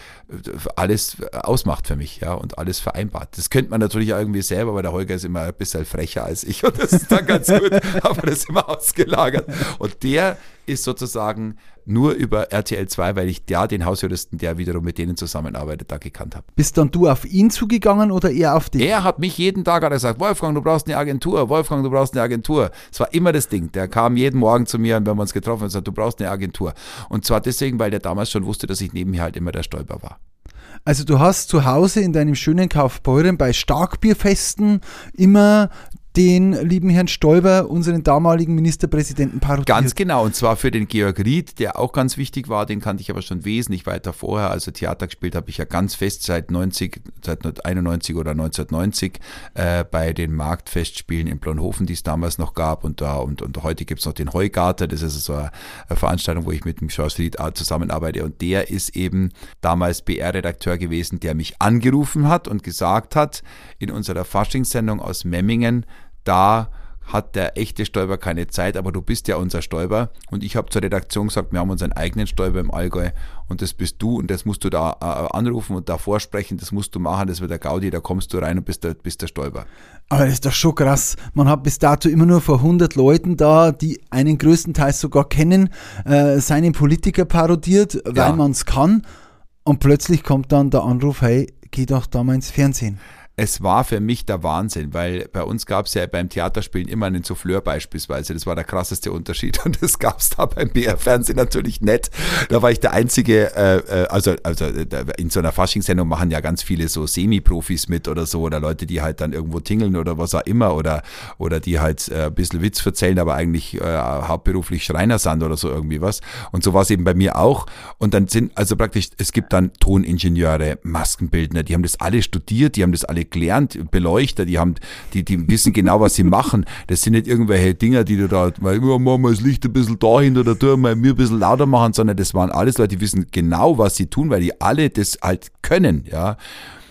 alles ausmacht für mich, ja, und alles vereinbart. Das könnte man natürlich irgendwie selber, aber der Holger ist immer ein bisschen frecher als ich und das ist dann ganz gut, aber das ist immer ausgelagert. Und der ist sozusagen nur über RTL 2, weil ich den Hausjuristen, der wiederum mit denen zusammenarbeitet, da gekannt habe. Bist dann du auf ihn zugegangen oder er auf dich? Er hat mich jeden Tag gesagt, Wolfgang, du brauchst eine Agentur, Wolfgang, du brauchst eine Agentur. Es war immer das Ding. Der kam jeden Morgen zu mir und wenn wir uns getroffen haben, und gesagt, du brauchst eine Agentur. Und zwar deswegen, weil der damals schon wusste, dass ich neben mir halt immer der Stäuber war. Also du hast zu Hause in deinem schönen Kaufbeuren bei Starkbierfesten immer den lieben Herrn Stoiber, unseren damaligen Ministerpräsidenten, parodiert. Ganz genau, und zwar für den Georg Ried, der auch ganz wichtig war, den kannte ich aber schon wesentlich weiter vorher. Also Theater gespielt habe ich ja ganz fest seit 1991 oder 1990 bei den Marktfestspielen in Blonhofen, die es damals noch gab. Und heute gibt es noch den Heugarter, das ist so eine Veranstaltung, wo ich mit dem Georg Ried zusammenarbeite. Und der ist eben damals BR-Redakteur gewesen, der mich angerufen hat und gesagt hat, in unserer Faschingssendung aus Memmingen, da hat der echte Stäuber keine Zeit, aber du bist ja unser Stäuber. Und ich habe zur Redaktion gesagt, wir haben unseren eigenen Stäuber im Allgäu und das bist du und das musst du da anrufen und da vorsprechen, das musst du machen, das wird der Gaudi, da kommst du rein und bist der Stäuber. Aber das ist doch schon krass. Man hat bis dato immer nur vor 100 Leuten da, die einen größtenteils sogar kennen, seinen Politiker parodiert, weil man es kann. Und plötzlich kommt dann der Anruf, hey, geh doch da mal ins Fernsehen. Es war für mich der Wahnsinn, weil bei uns gab es ja beim Theaterspielen immer einen Souffleur beispielsweise. Das war der krasseste Unterschied und das gab es da beim BR-Fernsehen natürlich nicht. Da war ich der Einzige, also in so einer Faschingssendung machen ja ganz viele so Semi-Profis mit oder so oder Leute, die halt dann irgendwo tingeln oder was auch immer oder die halt ein bisschen Witz erzählen, aber eigentlich hauptberuflich Schreiner sind oder so irgendwie was. Und so war es eben bei mir auch. Und dann es gibt dann Toningenieure, Maskenbildner, die haben das alle studiert, die haben das alle gelernt, Beleuchter, die wissen genau, was sie machen. Das sind nicht irgendwelche Dinger, die du da, mal machen wir das Licht ein bisschen dahin oder da mal mir ein bisschen lauter machen, sondern das waren alles Leute, die wissen genau, was sie tun, weil die alle das halt können, ja.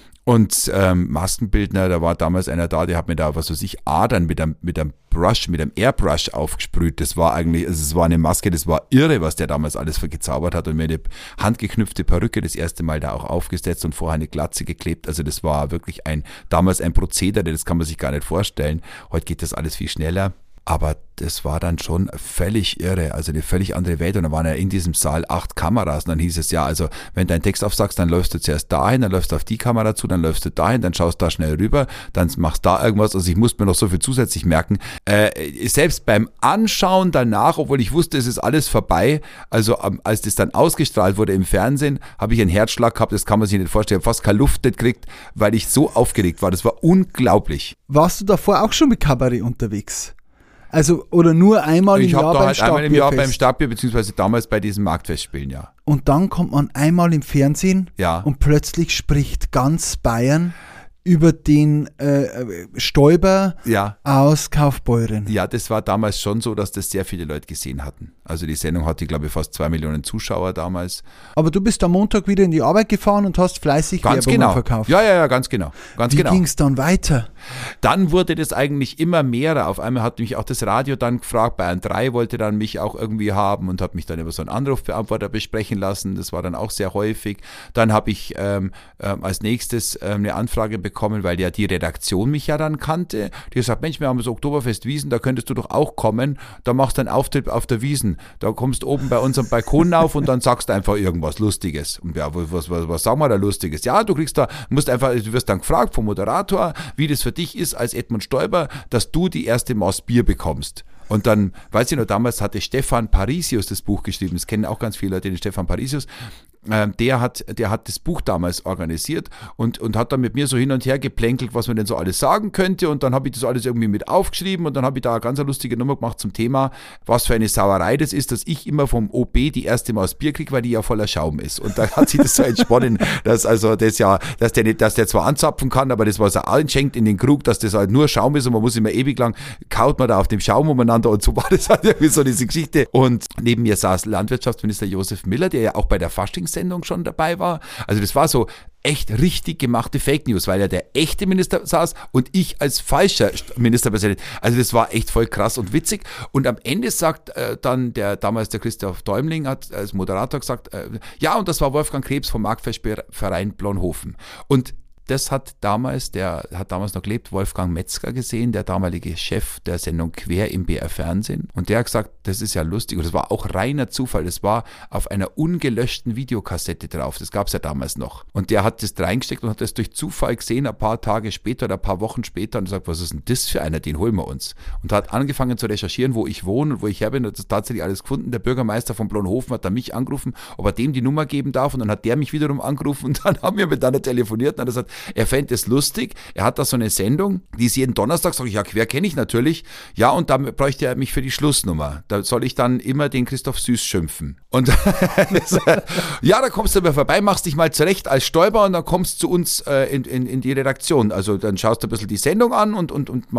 Und Maskenbildner, da war damals einer da, der hat mir da, was weiß ich, Adern mit einem Brush, mit einem Airbrush aufgesprüht. Das war eigentlich, also es war eine Maske, das war irre, was der damals alles gezaubert hat und mir eine handgeknüpfte Perücke das erste Mal da auch aufgesetzt und vorher eine Glatze geklebt. Also das war wirklich damals ein Prozedere, das kann man sich gar nicht vorstellen. Heute geht das alles viel schneller. Aber das war dann schon völlig irre, also eine völlig andere Welt. Und dann waren ja in diesem Saal 8 Kameras. Und dann hieß es ja, also wenn du einen Text aufsagst, dann läufst du zuerst dahin, dann läufst du auf die Kamera zu, dann läufst du dahin, dann schaust da schnell rüber, dann machst da irgendwas. Also ich musste mir noch so viel zusätzlich merken. Selbst beim Anschauen danach, obwohl ich wusste, es ist alles vorbei, also als das dann ausgestrahlt wurde im Fernsehen, habe ich einen Herzschlag gehabt, das kann man sich nicht vorstellen, fast keine Luft nicht gekriegt, weil ich so aufgeregt war. Das war unglaublich. Warst du davor auch schon mit Kabarett unterwegs? Also, oder nur einmal im Jahr beim Starkbierfest? Ich habe da halt einmal im Jahr beim Starkbier, beziehungsweise damals bei diesen Marktfestspielen, ja. Und dann kommt man einmal im Fernsehen und plötzlich spricht ganz Bayern über den Stäuber aus Kaufbeuren. Ja, das war damals schon so, dass das sehr viele Leute gesehen hatten. Also die Sendung hatte, glaube ich, fast 2 Millionen Zuschauer damals. Aber du bist am Montag wieder in die Arbeit gefahren und hast fleißig Werbung verkauft. Ja, ganz genau. Wie ging es dann weiter? Dann wurde das eigentlich immer mehr. Auf einmal hat mich auch das Radio dann gefragt, Bayern 3 wollte dann mich auch irgendwie haben und hat mich dann über so einen Anrufbeantworter besprechen lassen. Das war dann auch sehr häufig. Dann habe ich als nächstes eine Anfrage bekommen, weil ja die Redaktion mich ja dann kannte. Die hat gesagt, Mensch, wir haben das Oktoberfest Wiesn, da könntest du doch auch kommen. Da machst du einen Auftritt auf der Wiesn. Da kommst du oben bei unserem Balkon auf und dann sagst du einfach irgendwas Lustiges. Und ja, was sagen wir da Lustiges? Ja, du wirst dann gefragt vom Moderator, wie das für dich ist als Edmund Stoiber, dass du die erste Maß Bier bekommst. Und dann, weiß ich noch, damals hatte Stefan Parisius das Buch geschrieben, das kennen auch ganz viele Leute, den Stefan Parisius, der hat das Buch damals organisiert und hat dann mit mir so hin und her geplänkelt, was man denn so alles sagen könnte und dann habe ich das alles irgendwie mit aufgeschrieben und dann habe ich da eine ganz lustige Nummer gemacht zum Thema, was für eine Sauerei das ist, dass ich immer vom OB die erste Maß Bier kriege, weil die ja voller Schaum ist. Und da hat sich das so entsponnen, dass der zwar anzapfen kann, aber das, was er einschenkt in den Krug, dass das halt nur Schaum ist und man muss immer ewig lang, kaut man da auf dem Schaum umeinander und so war das halt irgendwie so diese Geschichte. Und neben mir saß Landwirtschaftsminister Josef Miller, der ja auch bei der Faschingssendung schon dabei war. Also das war so echt richtig gemachte Fake News, weil ja der echte Minister saß und ich als falscher Ministerpräsident. Also das war echt voll krass und witzig. Und am Ende sagt dann damals der Christoph Däumling, hat als Moderator gesagt, ja, und das war Wolfgang Krebs vom Marktfestverein Blonhofen. Und das hat damals noch gelebt, Wolfgang Metzger gesehen, der damalige Chef der Sendung Quer im BR Fernsehen. Und der hat gesagt, das ist ja lustig. Und das war auch reiner Zufall. Das war auf einer ungelöschten Videokassette drauf. Das gab es ja damals noch. Und der hat das reingesteckt und hat das durch Zufall gesehen, ein paar Tage später oder ein paar Wochen später und gesagt, was ist denn das für einer, den holen wir uns. Und hat angefangen zu recherchieren, wo ich wohne und wo ich her bin. Und hat das tatsächlich alles gefunden. Der Bürgermeister von Blonhofen hat dann mich angerufen, ob er dem die Nummer geben darf. Und dann hat der mich wiederum angerufen und dann haben wir miteinander telefoniert und hat gesagt, er fände es lustig. Er hat da so eine Sendung, die ist jeden Donnerstag, sage ich, ja, Quer kenne ich natürlich. Ja, und da bräuchte er mich für die Schlussnummer. Da soll ich dann immer den Christoph Süß schimpfen. Und ja, da kommst du mal vorbei, machst dich mal zurecht als Stoiber und dann kommst du zu uns in die Redaktion. Also dann schaust du ein bisschen die Sendung an und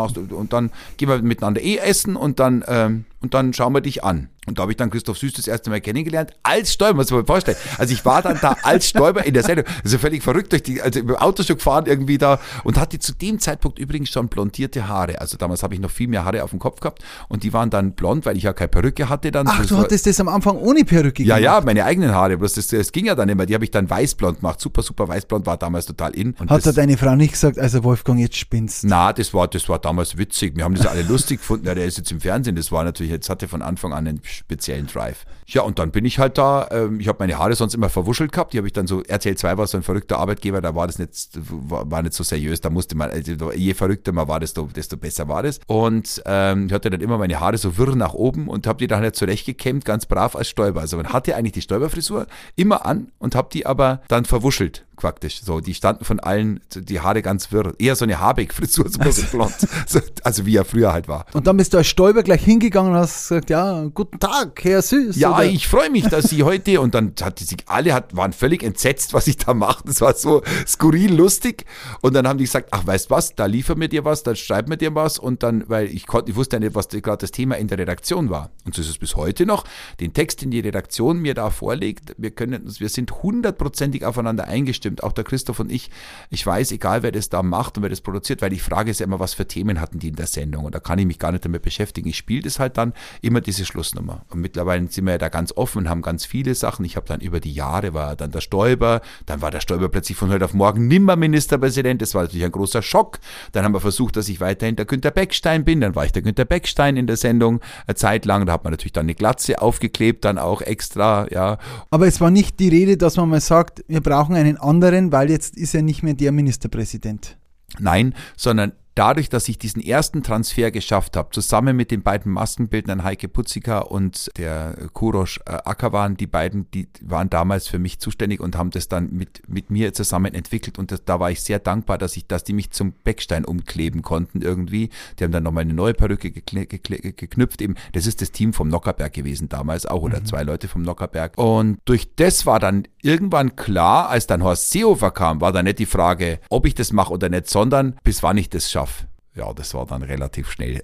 dann gehen wir miteinander essen und dann schauen wir dich an. Und da habe ich dann Christoph Süß das erste Mal kennengelernt, als Stoiber, muss man sich mal vorstellen. Also ich war dann da als Stoiber in der Sendung, also völlig verrückt also im Auto schon gefahren irgendwie da und hatte zu dem Zeitpunkt übrigens schon blondierte Haare. Also damals habe ich noch viel mehr Haare auf dem Kopf gehabt und die waren dann blond, weil ich ja keine Perücke hatte dann. Ach, du hattest das am Anfang ohne Perücke gemacht? Ja, meine eigenen Haare, bloß das ging ja dann immer. Die habe ich dann weißblond gemacht, super weißblond, war damals total in. Und hat da deine Frau nicht gesagt, also Wolfgang, jetzt spinnst? Na, das war damals witzig. Wir haben das alle lustig gefunden. Ja, der ist jetzt im Fernsehen, das war natürlich, jetzt hatte von Anfang an einen speziellen Drive. Ja, und dann bin ich halt da, ich habe meine Haare sonst immer verwuschelt gehabt, die habe ich dann so, RTL 2 war so ein verrückter Arbeitgeber, da war das war nicht so seriös, da musste man, also je verrückter man war, desto besser war das. Und ich hatte dann immer meine Haare so wirr nach oben und habe die dann halt zurechtgekämmt, ganz brav als Stoiber. Also man hatte eigentlich die Stoiberfrisur immer an und habe die aber dann verwuschelt. Praktisch. So, die standen von allen, die Haare ganz wirr. Eher so eine Habeck-Frisur, so blond. Also wie er früher halt war. Und dann bist du als Stoiber gleich hingegangen und hast gesagt, ja, guten Tag, Herr Süß. Ja, oder? Ich freue mich, dass Sie heute, und dann waren völlig entsetzt, was ich da mache. Das war so skurril lustig. Und dann haben die gesagt, ach, weißt was, da liefern wir dir was, da schreiben wir dir was. Und dann, weil ich wusste ja nicht, was gerade das Thema in der Redaktion war. Und so ist es bis heute noch. Den Text, den die Redaktion mir da vorlegt, wir sind 100%ig aufeinander eingestimmt. Auch der Christoph und ich weiß, egal wer das da macht und wer das produziert, weil die Frage ist ja immer, was für Themen hatten die in der Sendung und da kann ich mich gar nicht damit beschäftigen. Ich spiele das halt dann immer diese Schlussnummer und mittlerweile sind wir ja da ganz offen und haben ganz viele Sachen. Ich habe dann über die Jahre, war dann der Stoiber, dann war der Stoiber plötzlich von heute auf morgen nimmer Ministerpräsident, das war natürlich ein großer Schock. Dann haben wir versucht, dass ich weiterhin der Günter Beckstein bin, dann war ich der Günter Beckstein in der Sendung eine Zeit lang, da hat man natürlich dann eine Glatze aufgeklebt, dann auch extra, ja. Aber es war nicht die Rede, dass man mal sagt, wir brauchen einen anderen, weil jetzt ist er nicht mehr der Ministerpräsident. Nein, sondern dadurch, dass ich diesen ersten Transfer geschafft habe, zusammen mit den beiden Maskenbildnern Heike Putzika und der Kurosh Akavan, die beiden, die waren damals für mich zuständig und haben das dann mit mir zusammen entwickelt und da war ich sehr dankbar, dass die mich zum Beckstein umkleben konnten irgendwie. Die haben dann nochmal eine neue Perücke geknüpft eben. Das ist das Team vom Nockerberg gewesen damals auch oder 2 Leute vom Nockerberg. Und durch das war dann irgendwann klar, als dann Horst Seehofer kam, war dann nicht die Frage, ob ich das mache oder nicht, sondern bis wann ich das schaffe. Ja, das war dann relativ schnell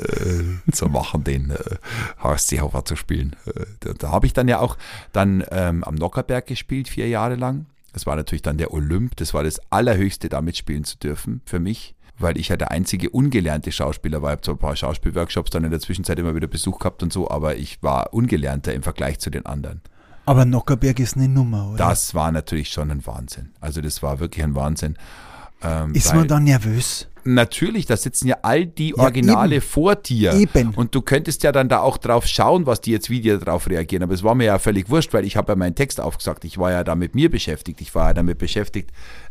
zu machen, den Horst Seehofer zu spielen. Da habe ich dann ja auch dann am Nockerberg gespielt, 4 Jahre lang. Das war natürlich dann der Olymp, das war das Allerhöchste, da mitspielen zu dürfen für mich, weil ich ja der einzige ungelernte Schauspieler war. Ich habe zwar ein paar Schauspielworkshops dann in der Zwischenzeit immer wieder Besuch gehabt und so, aber ich war ungelernter im Vergleich zu den anderen. Aber Nockerberg ist eine Nummer, oder? Das war natürlich schon ein Wahnsinn. Also das war wirklich ein Wahnsinn. Ist man da nervös? Natürlich, da sitzen ja all die Originale vor dir. Eben. Und du könntest ja dann da auch drauf schauen, was die jetzt wie die darauf reagieren. Aber es war mir ja völlig wurscht, weil ich habe ja meinen Text aufgesagt. Ich war ja da mit mir beschäftigt. Ich war ja damit beschäftigt,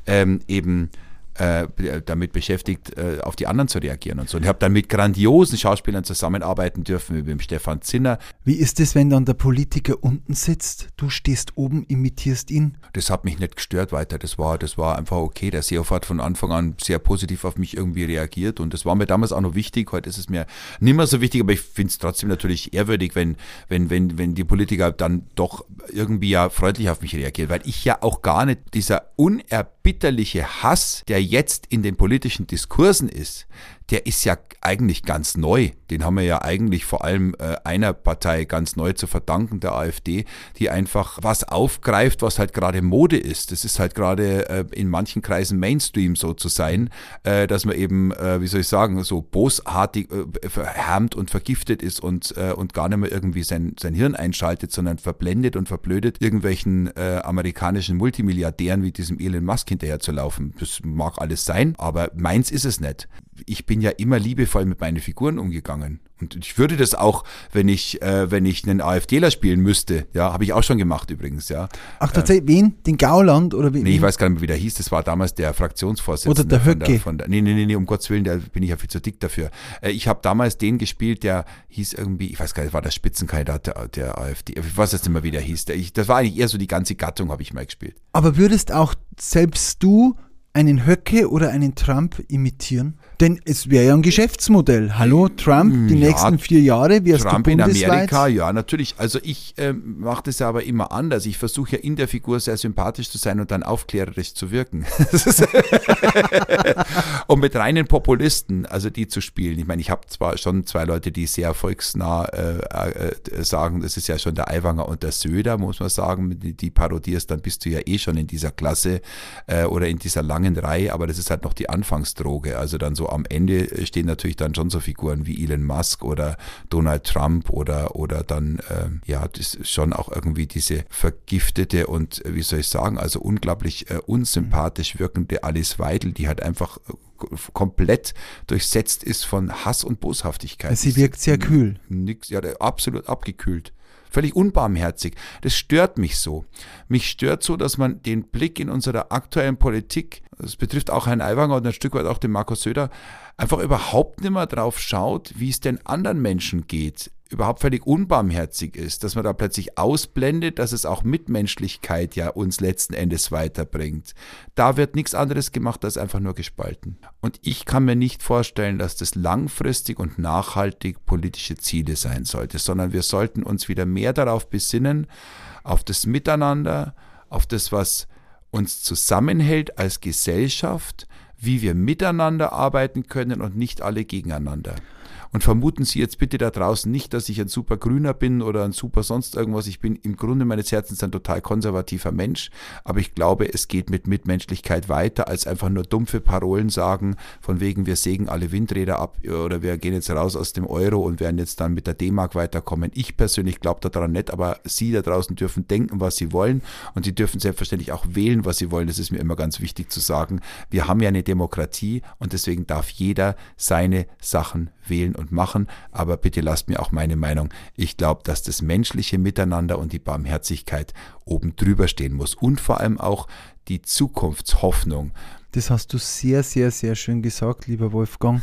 auf die anderen zu reagieren und so. Und ich habe dann mit grandiosen Schauspielern zusammenarbeiten dürfen, wie mit dem Stefan Zinner. Wie ist es, wenn dann der Politiker unten sitzt, du stehst oben, imitierst ihn? Das hat mich nicht gestört weiter, das war einfach okay. Der Seehofer hat von Anfang an sehr positiv auf mich irgendwie reagiert und das war mir damals auch noch wichtig. Heute ist es mir nicht mehr so wichtig, aber ich finde es trotzdem natürlich ehrwürdig, wenn die Politiker dann doch irgendwie ja freundlich auf mich reagieren, weil ich ja auch gar nicht dieser unerbitterliche Hass, der jetzt in den politischen Diskursen ist, der ist ja eigentlich ganz neu. Den haben wir ja eigentlich vor allem einer Partei ganz neu zu verdanken, der AfD, die einfach was aufgreift, was halt gerade Mode ist. Das ist halt gerade in manchen Kreisen Mainstream so zu sein, dass man eben, wie soll ich sagen, so bosartig verhärmt und vergiftet ist und gar nicht mehr irgendwie sein Hirn einschaltet, sondern verblendet und verblödet, irgendwelchen amerikanischen Multimilliardären wie diesem Elon Musk hinterher zu laufen. Das mag alles sein, aber meins ist es nicht. Ich bin ja immer liebevoll mit meinen Figuren umgegangen. Und ich würde das auch, wenn ich einen AfDler spielen müsste. Ja, habe ich auch schon gemacht übrigens, ja. Ach, tatsächlich, wen? Den Gauland? Oder nee, ich weiß gar nicht mehr, wie der hieß. Das war damals der Fraktionsvorsitzende. Oder der Höcke. Nee, um Gottes Willen, da bin ich ja viel zu dick dafür. Ich habe damals den gespielt, der hieß irgendwie, ich weiß gar nicht, war der Spitzenkandidat der AfD. Ich weiß jetzt nicht mehr, wie der hieß. Das war eigentlich eher so die ganze Gattung, habe ich mal gespielt. Aber würdest auch selbst du einen Höcke oder einen Trump imitieren? Denn es wäre ja ein Geschäftsmodell. Hallo, Trump, die nächsten 4 Jahre wirst Trump du bundesweit. in Amerika, ja, natürlich. Also ich mache das ja aber immer anders. Ich versuche ja in der Figur sehr sympathisch zu sein und dann aufklärerisch zu wirken. Und mit reinen Populisten, also die zu spielen. Ich meine, ich habe zwar schon 2 Leute, die sehr volksnah sagen, das ist ja schon der Aiwanger und der Söder, muss man sagen, die parodierst, dann bist du ja eh schon in dieser Klasse oder in dieser langen Reihe, aber das ist halt noch die Anfangsdroge. Also dann so am Ende stehen natürlich dann schon so Figuren wie Elon Musk oder Donald Trump oder dann, das ist schon auch irgendwie diese vergiftete und, wie soll ich sagen, also unglaublich unsympathisch wirkende Alice Weidel, die halt einfach komplett durchsetzt ist von Hass und Boshaftigkeit. Sie wirkt sehr kühl. Absolut abgekühlt. Völlig unbarmherzig. Das stört mich so. Mich stört so, dass man den Blick in unserer aktuellen Politik, das betrifft auch Herrn Aiwanger und ein Stück weit auch den Markus Söder, einfach überhaupt nicht mehr drauf schaut, wie es den anderen Menschen geht. Überhaupt völlig unbarmherzig ist, dass man da plötzlich ausblendet, dass es auch Mitmenschlichkeit ja uns letzten Endes weiterbringt. Da wird nichts anderes gemacht, als einfach nur gespalten. Und ich kann mir nicht vorstellen, dass das langfristig und nachhaltig politische Ziele sein sollte, sondern wir sollten uns wieder mehr darauf besinnen, auf das Miteinander, auf das, was uns zusammenhält als Gesellschaft, wie wir miteinander arbeiten können und nicht alle gegeneinander. Und vermuten Sie jetzt bitte da draußen nicht, dass ich ein super Grüner bin oder ein super sonst irgendwas. Ich bin im Grunde meines Herzens ein total konservativer Mensch. Aber ich glaube, es geht mit Mitmenschlichkeit weiter, als einfach nur dumpfe Parolen sagen, von wegen wir sägen alle Windräder ab oder wir gehen jetzt raus aus dem Euro und werden jetzt dann mit der D-Mark weiterkommen. Ich persönlich glaube daran nicht, aber Sie da draußen dürfen denken, was Sie wollen. Und Sie dürfen selbstverständlich auch wählen, was Sie wollen. Das ist mir immer ganz wichtig zu sagen. Wir haben ja eine Demokratie und deswegen darf jeder seine Sachen wählen und machen, aber bitte lasst mir auch meine Meinung. Ich glaube, dass das menschliche Miteinander und die Barmherzigkeit oben drüber stehen muss und vor allem auch die Zukunftshoffnung. Das hast du sehr, sehr, sehr schön gesagt, lieber Wolfgang.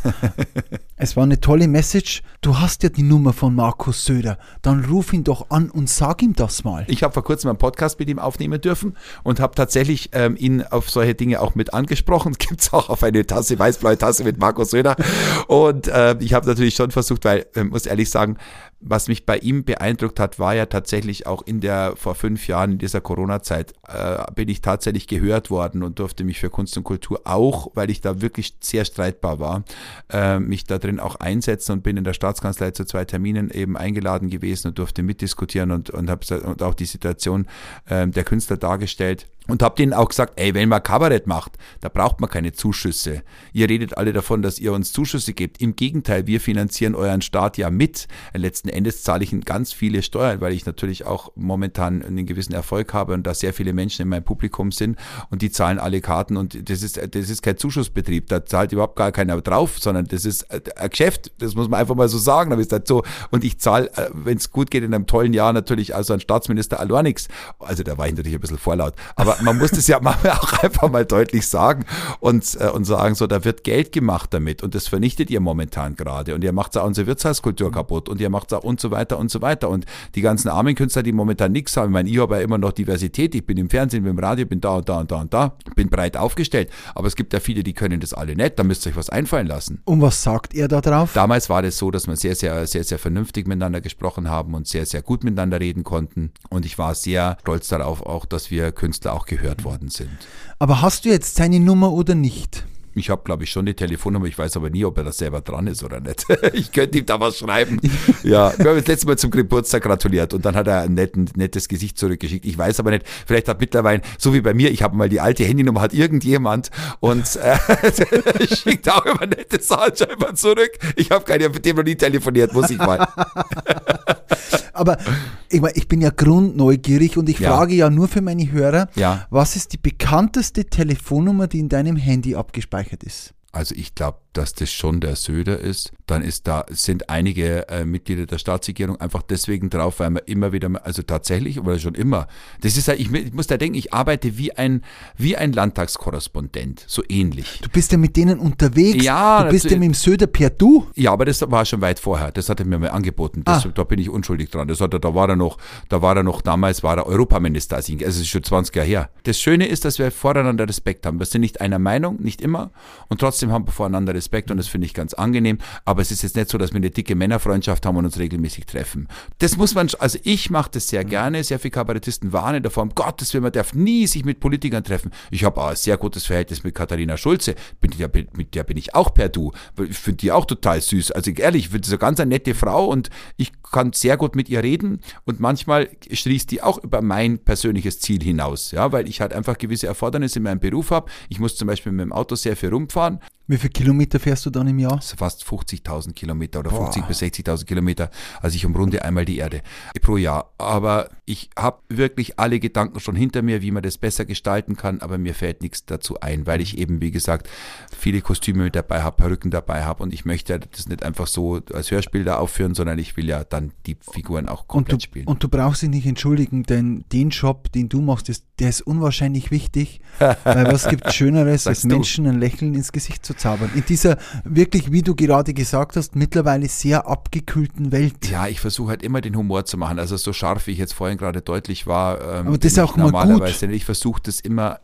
Es war eine tolle Message. Du hast ja die Nummer von Markus Söder. Dann ruf ihn doch an und sag ihm das mal. Ich habe vor kurzem einen Podcast mit ihm aufnehmen dürfen und habe tatsächlich ihn auf solche Dinge auch mit angesprochen. Es gibt es auch auf eine Tasse, weiß-blaue Tasse mit Markus Söder. Und ich habe natürlich schon versucht, weil, muss ehrlich sagen, was mich bei ihm beeindruckt hat, war ja tatsächlich auch vor 5 Jahren in dieser Corona-Zeit, bin ich tatsächlich gehört worden und durfte mich für Kunst und Kultur auch, weil ich da wirklich sehr streitbar war, mich da drin auch einsetzen und bin in der Staatskanzlei zu 2 Terminen eben eingeladen gewesen und durfte mitdiskutieren und habe auch die Situation der Künstler dargestellt. Und habe denen auch gesagt, wenn man Kabarett macht, da braucht man keine Zuschüsse. Ihr redet alle davon, dass ihr uns Zuschüsse gebt. Im Gegenteil, wir finanzieren euren Staat ja mit. Letzten Endes zahle ich ganz viele Steuern, weil ich natürlich auch momentan einen gewissen Erfolg habe und da sehr viele Menschen in meinem Publikum sind und die zahlen alle Karten und das ist kein Zuschussbetrieb. Da zahlt überhaupt gar keiner drauf, sondern das ist ein Geschäft. Das muss man einfach mal so sagen. Aber ist halt so. Und ich zahle, wenn es gut geht, in einem tollen Jahr natürlich also an Staatsminister allein nichts. Also da war ich natürlich ein bisschen vorlaut. Aber man muss das ja auch einfach mal deutlich sagen und sagen, so, da wird Geld gemacht damit und das vernichtet ihr momentan gerade und ihr macht auch unsere Wirtshauskultur kaputt und ihr macht auch und so weiter und so weiter und die ganzen armen Künstler, die momentan nichts haben, ich meine, ich habe ja immer noch Diversität, ich bin im Fernsehen, bin im Radio, bin da und da und da und da, bin breit aufgestellt, aber es gibt ja viele, die können das alle nicht, da müsst ihr euch was einfallen lassen. Und was sagt er da drauf? Damals war das so, dass wir sehr, sehr, sehr, sehr vernünftig miteinander gesprochen haben und sehr, sehr gut miteinander reden konnten und ich war sehr stolz darauf auch, dass wir Künstler auch gehört worden sind. Aber hast du jetzt seine Nummer oder nicht? Ich habe, glaube ich, schon die Telefonnummer, ich weiß aber nie, ob er da selber dran ist oder nicht. Ich könnte ihm da was schreiben. Ja, wir haben das letzte Mal zum Geburtstag gratuliert und dann hat er ein nettes Gesicht zurückgeschickt. Ich weiß aber nicht, vielleicht hat mittlerweile, so wie bei mir, ich habe mal die alte Handynummer, hat irgendjemand und schickt auch immer nette Sachen scheinbar zurück. Ich habe mit dem noch nie telefoniert, muss ich mal. Aber ich bin ja grundneugierig und ich frage ja nur für meine Hörer, was ist die bekannteste Telefonnummer, die in deinem Handy abgespeichert ist? Also ich glaube, dass das schon der Söder ist. Dann sind einige Mitglieder der Staatsregierung einfach deswegen drauf, weil man immer wieder, also tatsächlich, oder schon immer, das ist halt, ich muss da denken, ich arbeite wie ein Landtagskorrespondent, so ähnlich. Du bist ja mit denen unterwegs, ja, du bist ja mit dem Söder per Du. Ja, aber das war schon weit vorher, das hat er mir mal angeboten, da bin ich unschuldig dran. Da war er noch, damals war er Europaminister, also es ist schon 20 Jahre her. Das Schöne ist, dass wir voreinander Respekt haben. Wir sind nicht einer Meinung, nicht immer, und trotzdem haben wir voreinander Respekt und das finde ich ganz angenehm, aber es ist jetzt nicht so, dass wir eine dicke Männerfreundschaft haben und uns regelmäßig treffen. Das muss man, also ich mache das sehr gerne, sehr viele Kabarettisten warnen davor, um Gottes Willen, man darf nie sich mit Politikern treffen. Ich habe auch ein sehr gutes Verhältnis mit Katharina Schulze, mit der bin ich auch per Du, ich finde die auch total süß, also ehrlich, ich finde sie eine ganz nette Frau und ich kann sehr gut mit ihr reden und manchmal schließt die auch über mein persönliches Ziel hinaus, ja, weil ich halt einfach gewisse Erfordernisse in meinem Beruf habe. Ich muss zum Beispiel mit dem Auto sehr viel rumfahren. Wie viele Kilometer fährst du dann im Jahr? So fast 50.000 Kilometer oder 50.000 bis 60.000 Kilometer. Also ich umrunde einmal die Erde pro Jahr. Aber ich habe wirklich alle Gedanken schon hinter mir, wie man das besser gestalten kann, aber mir fällt nichts dazu ein, weil ich eben, wie gesagt, viele Kostüme mit dabei habe, Perücken dabei habe und ich möchte das nicht einfach so als Hörspiel da aufführen, sondern ich will ja dann die Figuren auch komplett spielen. Und du brauchst dich nicht entschuldigen, denn den Job, den du machst, der ist unwahrscheinlich wichtig, weil was gibt Schöneres, als Menschen ein Lächeln ins Gesicht zu zaubern. In dieser wirklich, wie du gerade gesagt hast, mittlerweile sehr abgekühlten Welt. Ja, ich versuche halt immer den Humor zu machen, also so scharf, wie ich jetzt vorhin gerade deutlich war. Aber das ist auch normalerweise gut. Ich versuche das immer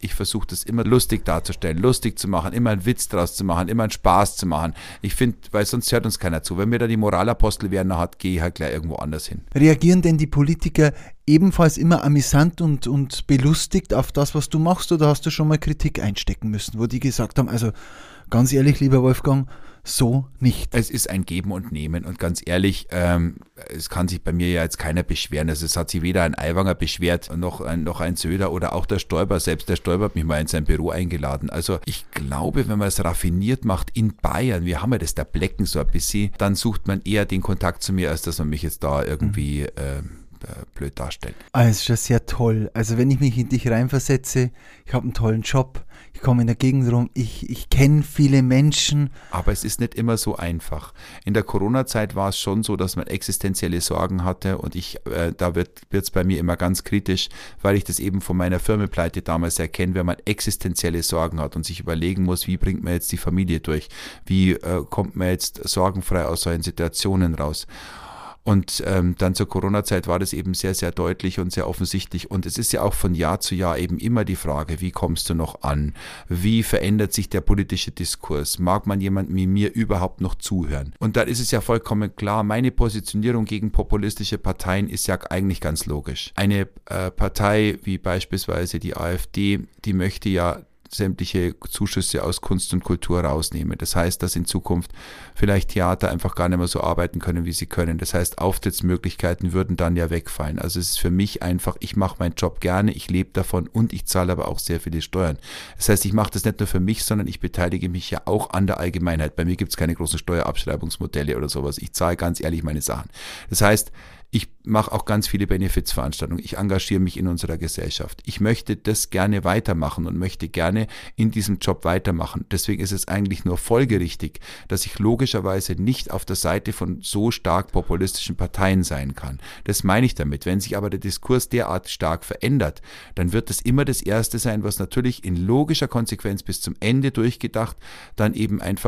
lustig darzustellen, lustig zu machen, immer einen Witz draus zu machen, immer einen Spaß zu machen. Ich finde, weil sonst hört uns keiner zu. Wenn wir da die Moralapostel werden, dann gehe ich halt gleich irgendwo anders hin. Reagieren denn die Politiker ebenfalls immer amüsant und belustigt auf das, was du machst, oder hast du schon mal Kritik einstecken müssen, wo die gesagt haben, also ganz ehrlich, lieber Wolfgang, so nicht. Es ist ein Geben und Nehmen und ganz ehrlich, es kann sich bei mir ja jetzt keiner beschweren. Also es hat sich weder ein Aiwanger beschwert, noch ein Söder oder auch der Stoiber. Selbst der Stoiber hat mich mal in sein Büro eingeladen. Also ich glaube, wenn man es raffiniert macht in Bayern, wir haben ja das da Blecken so ein bisschen, dann sucht man eher den Kontakt zu mir, als dass man mich jetzt da irgendwie blöd darstellt. Also es ist ja sehr toll. Also wenn ich mich in dich reinversetze, ich habe einen tollen Job, ich komme in der Gegend rum, ich kenne viele Menschen. Aber es ist nicht immer so einfach. In der Corona-Zeit war es schon so, dass man existenzielle Sorgen hatte und da wird's bei mir immer ganz kritisch, weil ich das eben von meiner Firmenpleite damals erkenne, wenn man existenzielle Sorgen hat und sich überlegen muss, wie bringt man jetzt die Familie durch, wie kommt man jetzt sorgenfrei aus solchen Situationen raus. Und dann zur Corona-Zeit war das eben sehr, sehr deutlich und sehr offensichtlich. Und es ist ja auch von Jahr zu Jahr eben immer die Frage, wie kommst du noch an? Wie verändert sich der politische Diskurs? Mag man jemandem wie mir überhaupt noch zuhören? Und da ist es ja vollkommen klar, meine Positionierung gegen populistische Parteien ist ja eigentlich ganz logisch. Eine Partei wie beispielsweise die AfD, die möchte ja sämtliche Zuschüsse aus Kunst und Kultur rausnehmen. Das heißt, dass in Zukunft vielleicht Theater einfach gar nicht mehr so arbeiten können, wie sie können. Das heißt, Auftrittsmöglichkeiten würden dann ja wegfallen. Also es ist für mich einfach, ich mache meinen Job gerne, ich lebe davon und ich zahle aber auch sehr viele Steuern. Das heißt, ich mache das nicht nur für mich, sondern ich beteilige mich ja auch an der Allgemeinheit. Bei mir gibt es keine großen Steuerabschreibungsmodelle oder sowas. Ich zahle ganz ehrlich meine Sachen. Das heißt, ich mache auch ganz viele Benefizveranstaltungen. Ich engagiere mich in unserer Gesellschaft. Ich möchte das gerne weitermachen und möchte gerne in diesem Job weitermachen. Deswegen ist es eigentlich nur folgerichtig, dass ich logischerweise nicht auf der Seite von so stark populistischen Parteien sein kann. Das meine ich damit. Wenn sich aber der Diskurs derart stark verändert, dann wird es immer das Erste sein, was natürlich in logischer Konsequenz bis zum Ende durchgedacht dann eben einfach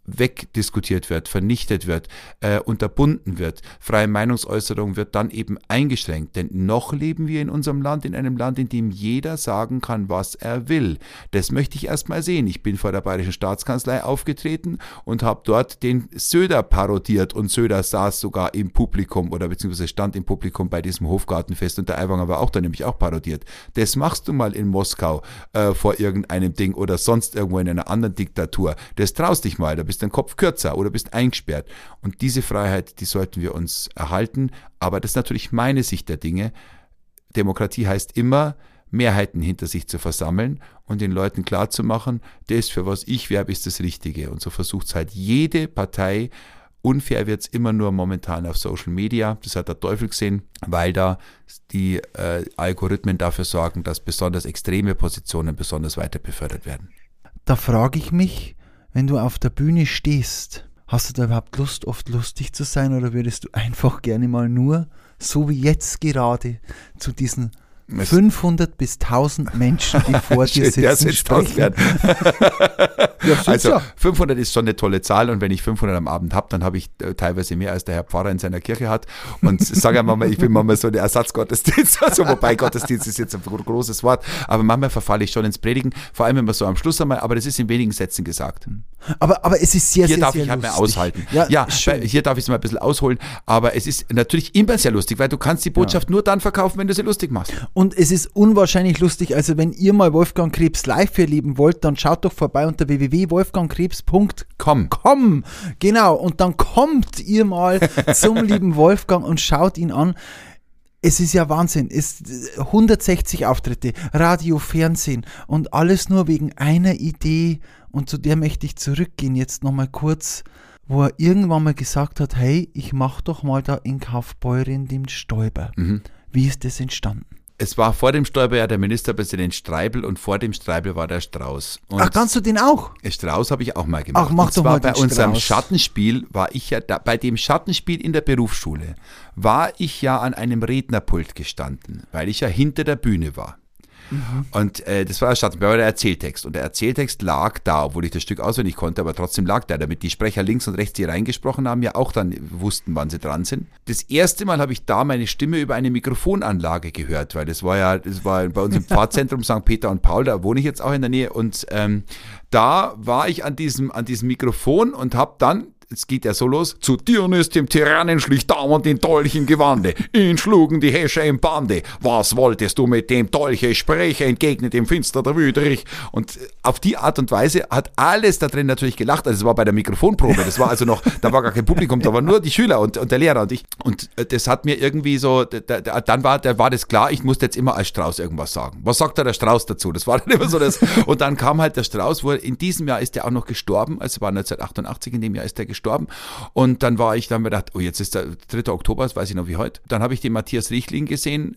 wegdiskutiert wird, vernichtet wird, unterbunden wird. Freie Meinungsäußerung wird dann eben eingeschränkt. Denn noch leben wir in unserem Land, in einem Land, in dem jeder sagen kann, was er will. Das möchte ich erst mal sehen. Ich bin vor der Bayerischen Staatskanzlei aufgetreten und habe dort den Söder parodiert und Söder saß sogar im Publikum oder beziehungsweise stand im Publikum bei diesem Hofgartenfest und der Aiwanger war auch da, nämlich auch parodiert. Das machst du mal in Moskau vor irgendeinem Ding oder sonst irgendwo in einer anderen Diktatur. Das traust dich mal, da bist dein Kopf kürzer oder bist eingesperrt. Und diese Freiheit, die sollten wir uns erhalten. Aber das ist natürlich meine Sicht der Dinge. Demokratie heißt immer, Mehrheiten hinter sich zu versammeln und den Leuten klarzumachen, das, für was ich werbe, ist das Richtige. Und so versucht es halt jede Partei. Unfair wird es immer nur momentan auf Social Media. Das hat der Teufel gesehen, weil da die Algorithmen dafür sorgen, dass besonders extreme Positionen besonders weiter befördert werden. Da frage ich mich, wenn du auf der Bühne stehst, hast du da überhaupt Lust, oft lustig zu sein oder würdest du einfach gerne mal nur, so wie jetzt gerade, zu diesen 500 bis 1000 Menschen, die vor dir sitzen, sprechen? Ja, also 500 ist schon eine tolle Zahl und wenn ich 500 am Abend habe, dann habe ich teilweise mehr als der Herr Pfarrer in seiner Kirche hat und sage mal, ich bin manchmal so eine Ersatzgottesdienst, also wobei Gottesdienst ist jetzt ein großes Wort, aber manchmal verfalle ich schon ins Predigen, vor allem immer so am Schluss einmal, aber das ist in wenigen Sätzen gesagt. Aber es ist sehr, hier sehr, darf sehr ich halt lustig. mehr aushalten. Ja, hier darf ich es mal ein bisschen ausholen, aber es ist natürlich immer sehr lustig, weil du kannst die Botschaft nur dann verkaufen, wenn du sie lustig machst. Und es ist unwahrscheinlich lustig, also wenn ihr mal Wolfgang Krebs live erleben wollt, dann schaut doch vorbei unter www.wolfgangkrebs.com. Genau, und dann kommt ihr mal zum lieben Wolfgang und schaut ihn an. Es ist ja Wahnsinn, 160 Auftritte, Radio, Fernsehen und alles nur wegen einer Idee und zu der möchte ich zurückgehen jetzt nochmal kurz, wo er irgendwann mal gesagt hat, hey, ich mach doch mal da in Kaufbeuren den Stoiber. Wie ist das entstanden? Es war vor dem Stoiber ja der Ministerpräsident Streibel und vor dem Streibel war der Strauß. Und ach, kannst du den auch? Strauß habe ich auch mal gemacht. Ach, mach doch mal den bei unserem Strauß. Schattenspiel war ich ja, bei dem Schattenspiel in der Berufsschule, war ich ja an einem Rednerpult gestanden, weil ich ja hinter der Bühne war. Und das war der Erzähltext. Und der Erzähltext lag da, obwohl ich das Stück auswendig konnte, aber trotzdem lag der, damit die Sprecher links und rechts, die reingesprochen haben, ja auch dann wussten, wann sie dran sind. Das erste Mal habe ich da meine Stimme über eine Mikrofonanlage gehört, weil das war bei uns im Pfarrzentrum St. Peter und Paul, da wohne ich jetzt auch in der Nähe. Und da war ich an diesem Mikrofon und habe dann, es geht ja so los, zu Dionys, dem Tyrannen, schlich dauernd den Dolch im Gewande. Ihn schlugen die Häscher im Bande. Was wolltest du mit dem Dolche sprechen? Entgegnet dem Finster der Wüterich. Und auf die Art und Weise hat alles da drin natürlich gelacht. Also es war bei der Mikrofonprobe. Das war also noch, da war gar kein Publikum, da waren nur die Schüler und der Lehrer und ich. Und das hat mir irgendwie so, dann war das klar, ich musste jetzt immer als Strauß irgendwas sagen. Was sagt der Strauß dazu? Das war dann immer so das. Und dann kam halt der Strauß, in diesem Jahr ist der auch noch gestorben. Also war 1988, in dem Jahr ist der gestorben. Und dann haben wir gedacht, oh, jetzt ist der 3. Oktober, das weiß ich noch wie heute. Dann habe ich den Matthias Riechling gesehen,